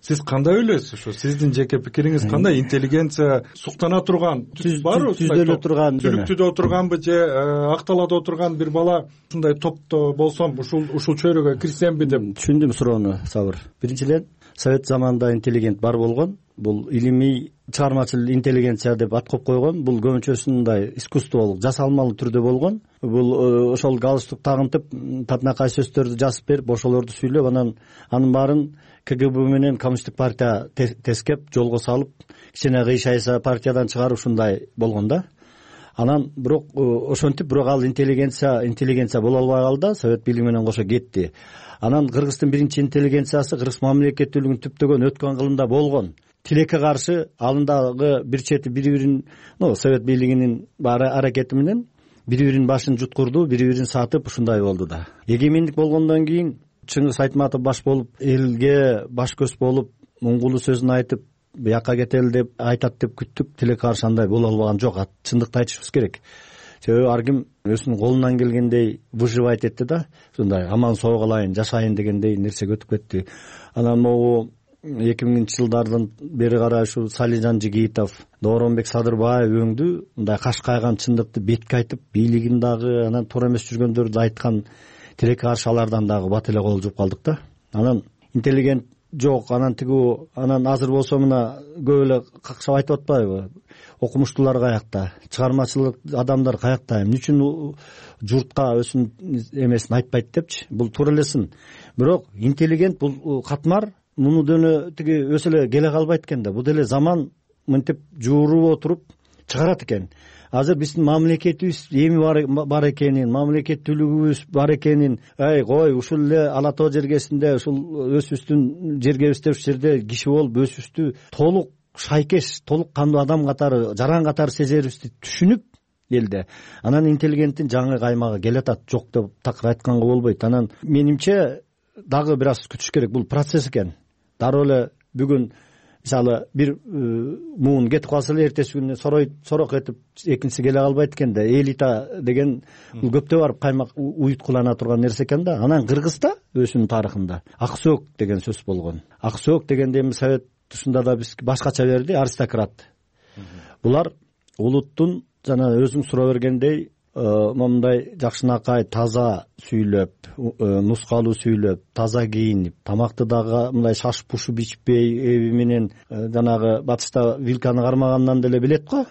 сиз кандай ойлойсуз? ушу сиздин жеке пикириңиз кандай? Интеллигенция суктана турган түз барбы? түздөлө турган, түлүктүдө отурганбы же акталада отурган бир бала ушундай топто болсом ушул ушул чөйрөгө кирсемби деп? Түшүндүм суроону, Сабыр. Биринчиден, совет заманында интеллигент бар болгон. Бул илимий чыгармачыл интеллигенция деп ат коюп койгон. Бул көбүнчөсүндай искусстволук, жасалмалуу түрдө болгон. Бул ошол галстук тагынтып, татынакай сөздөрдү жазып берип, ошолорду сүйлөп, анан анын баарын КГБ менен коммунисттик партия тескеп, жолго салып, кичине кыйшайса партиядан чыгарып ушундай болгон да. Анан бирок ошентип, бирок ал интеллигенция, интеллигенция боло албай калды, совет бийлиги менен кошо кетти. Анан Кыргыздын биринчи интеллигенциясы Кыргыз мамлекеттүүлүгүн түптөгөн өткөн кылымда болгон. Тилекке каршы алындагы бир чети бири-бирин, ну, совет бийлигинин баары аракети менен бири-биринин башын жуткурду, бири-бирин сатып ушундай болду да. Эгемендик болгондон кийин Чыңгыз Айтматов баш болуп, элге баш көз болуп, муңгулуу сөзүн айтып, бияка кетели деп айтат деп күттүк, тилекке каршы андай боло албаган жок. Чындыкты айтышыбыз керек. Себеби ар ким өзүнүн колунан келгендей выживать этти да, ушундай аман соо калайын, жашайын дегендей нерсеге өтүп кетти. Анан могу эки миңинчи жылдардан бери карай ушу Салижан Жигитов, Дооронбек Садырбаев өңдү мындай каш кайган чындыкты бетке айтып, бийлигин дагы, анан туура эмес жүргөндөрдү айткан, тилекке каршы алардан дагы бат эле кол жууп калдык да. Анан интеллигент жок, анан тигүү, анан азыр болсо мына көп эле какшап айтып атпайбы? Окумуштуулар каякта, чыгармачылык адамдар каякта, эмне үчүн журтка өзүнүн эмесин айтпайт депчи? Бул туура элесин. Бирок интеллигент бул катмар, муну дөөнө тиги өсө эле келе калбайт экен да. Бул деле заман мынтип жууруп отуруп чыгарат экен. Азыр биздин мамлекетибиз эми бар экенин, мамлекеттүүлүгүбүз бар экенин, ай кой, ушул эле Ала тоо жергесинде, ушул өзүбүздүн жергебизде, ушул жерде киши болуп өсүбүздү толук шайкеш, толук кандуу адам катары, жаран катары сезерибизди түшүнүп элде. Анан интеллигенттин жаңы каймагы келатат, жок деп такыр айтканга болбойт. Анан менимче дагы бир аз күтүш керек. Бул процесс экен. Дароо эле бүгүн мисалы бир муун кетип калса эле эртеси күнү сорок этип экинчиси келе калбайт экен да. Элита деген бул көптө барып каймак уюткулана турган нерсе экен да. Анан Кыргызда өзүнүн тарыхында ак сөөк деген сөз болгон. Ак сөөк дегенде эми совет тушунда да биз башкача берди, аристократ. Булар улуттун жана өзүң суроо бергендей момундай жакшынакай таза сүйлөп, нускалуу сүйлөп, таза кийинип, тамакты дагы мындай шаш пушуп ичпей, эби менен жанагы батышта вилканы кармагандан деле билет го.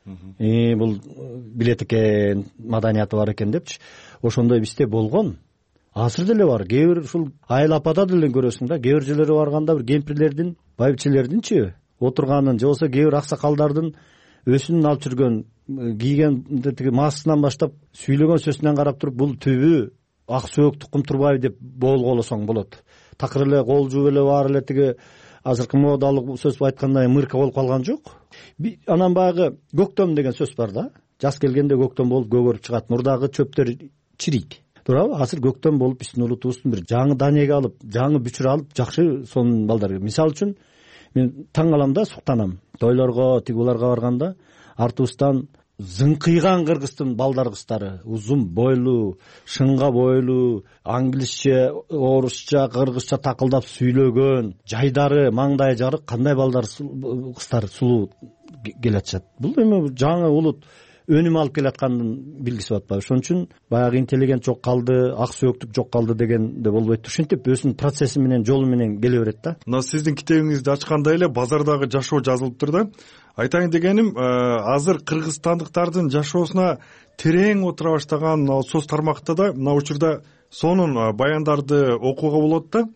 И бул билет экен, маданияты бар экен депчи. Ошондой бизде болгон. Азыр деле бар. Кээ бир ушул айыл апада деле көрөсүң да, кээ бир жерлерге барганда бир кемпирлердин, байбичелердинчи отурганын, же болбосо кээ бир аксакалдардын өсүнүн алып жүргөн, кийген тиги маасынан баштап сүйлөгөн сөзүнөн карап туруп, бул түбү ак сөөк Тукум Турбаев деп болголосоң болот. Такыр эле кол жууп эле баары эле тиги азыркы модалык сөз айткандай мырка болуп калган жок. Анан баягы көктөм деген сөз бар да. Жаз келгенде көктөм болуп көгөрүп чыгат, мурдагы чөптөр чирийт. Туурабы? Азыр көктөм болуп биздин улутубуздун бир жаңы данеге алып, жаңы бүчүр алып, жакшы сонун балдар. Мисалы үчүн мен таң калам да, суктанам. Тойлорго, тигуларга барганда артыбыздан зыңкыйган Кыргыздын балдар кыздары, узун бойлуу, шыңга бойлуу, англисче, орусча, кыргызча такылдап сүйлөгөн, жайдары, маңдайы жарык кандай балдар кыздар сулуу келатышат. Бул эми жаңы улут өнүм алып келаткандын билгиси болуп атпайбы? Ошон үчүн баягы интеллигент жок калды, ак сөөктүк жок калды дегенде болбойт. Ушинтип өзүнүн процесси менен, жолу менен келе берет да. Мына сиздин китебиңизди ачканда эле базардагы жашоо жазылыптыр да. Айтайын дегеним, азыр кыргызстандыктардын жашоосуна терең отура баштаган соц тармакта да мына учурда сонун баяндарды окууга болот да.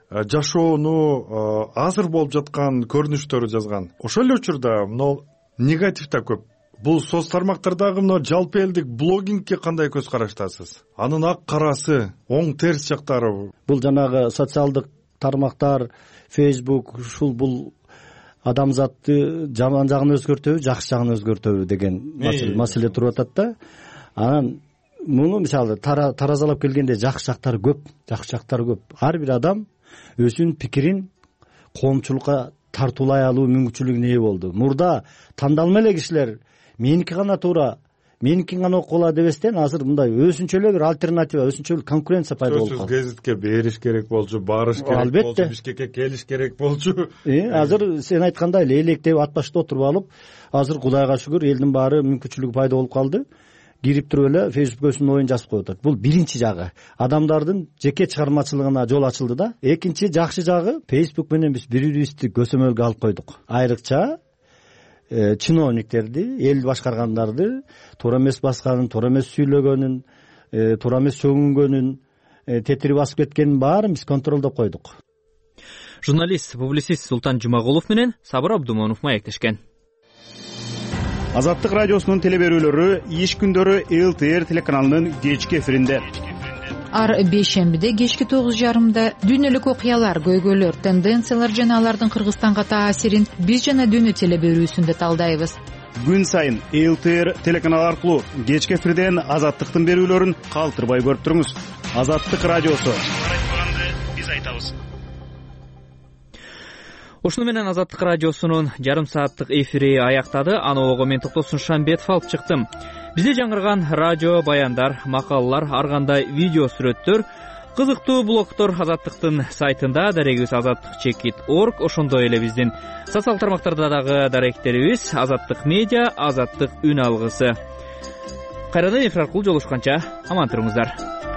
Жашоону азыр болуп жаткан көрүнүштөрү жазган. Ошол эле учурда мына негатив да көп. Бул соц тармактардагы мына жалпы элдик блогингке кандай көз караштасыз? Анын ак карасы, оң терс жактары. Бул жанагы социалдык тармактар, Facebook, ушул бул адамзатты жаман жагын өзгөртөбү, жакшы жагын өзгөртөбү деген маселе туруп атат да. Анан муну мисалы таразалап келгенде жакшы жактары көп, жакшы жактары көп. Ар бир адам өзүнүн пикирин коомчулукка тартуулай алуу мүмкүнчүлүгүнө ээ болду. Мурда тандалма эле кишилер меники гана туура, меникин гана окуп алат дебестен азыр мындай өзүнчө эле бир альтернатива, өзүнчө эле конкуренция пайда болуп калды. сөзсүз гезитке бериш керек болчу, барыш керек Албетте. болчу, Бишкекке келиш керек болчу. Азыр сен айткандай эле электеп ат башта отуруп алып, азыр Кудайга шүгүр элдин баары мүмкүнчүлүгү пайда болуп калды. Кирип туруп эле Facebook өзүнүн оюн жазып коюп атат. Бул биринчи жагы. Адамдардын жеке чыгармачылыгына жол ачылды да. Экинчи жакшы жагы, Facebook менен биз бири бирибизди көсөмөлгө алып койдук. Айрыкча чиновниктерди, эл башкаргандарды туура эмес басканын, туура эмес сүйлөгөнүн, туура эмес чөгүнгөнүн, тетири басып кеткенин баарын биз контролдоп койдук. Журналист, публицист Султан Жумагулов менен Сабыр Абдумонов маектешкен. Азаттык радиосунун теле берүүлөрү иш күндөрү эл тэ эр телеканалынын кечки эфиринде. Ар бейшембиде кечки тогуз жарымда дүйнөлүк окуялар, көйгөйлөр, тенденциялар жана алардын Кыргызстанга таасирин биз жана дүйнө теле берүүсүндө талдайбыз. Күн сайын эл тэ эр телеканалы аркылуу кечки эфирден Азаттыктын берүүлөрүн калтырбай көрүп туруңуз. Азаттык радиосу. Биз айтабыз. Ушуну менен Азаттык радиосунун жарым сааттык эфири аяктады. Анобого мен Токтосун Шамбетов алып чыктым. Бизде жаңырган радио баяндар, макалалар, ар кандай видео сүрөттөр, кызыктуу блогдор Азаттыктын сайтында, дарегибиз азаттык чекит точка орг, ошондой эле биздин социалдык тармактарда дагы даректерибиз Азаттык медиа, Азаттык үн алгысы. Кайрадан эфир аркылуу жолугушканча аман туруңуздар.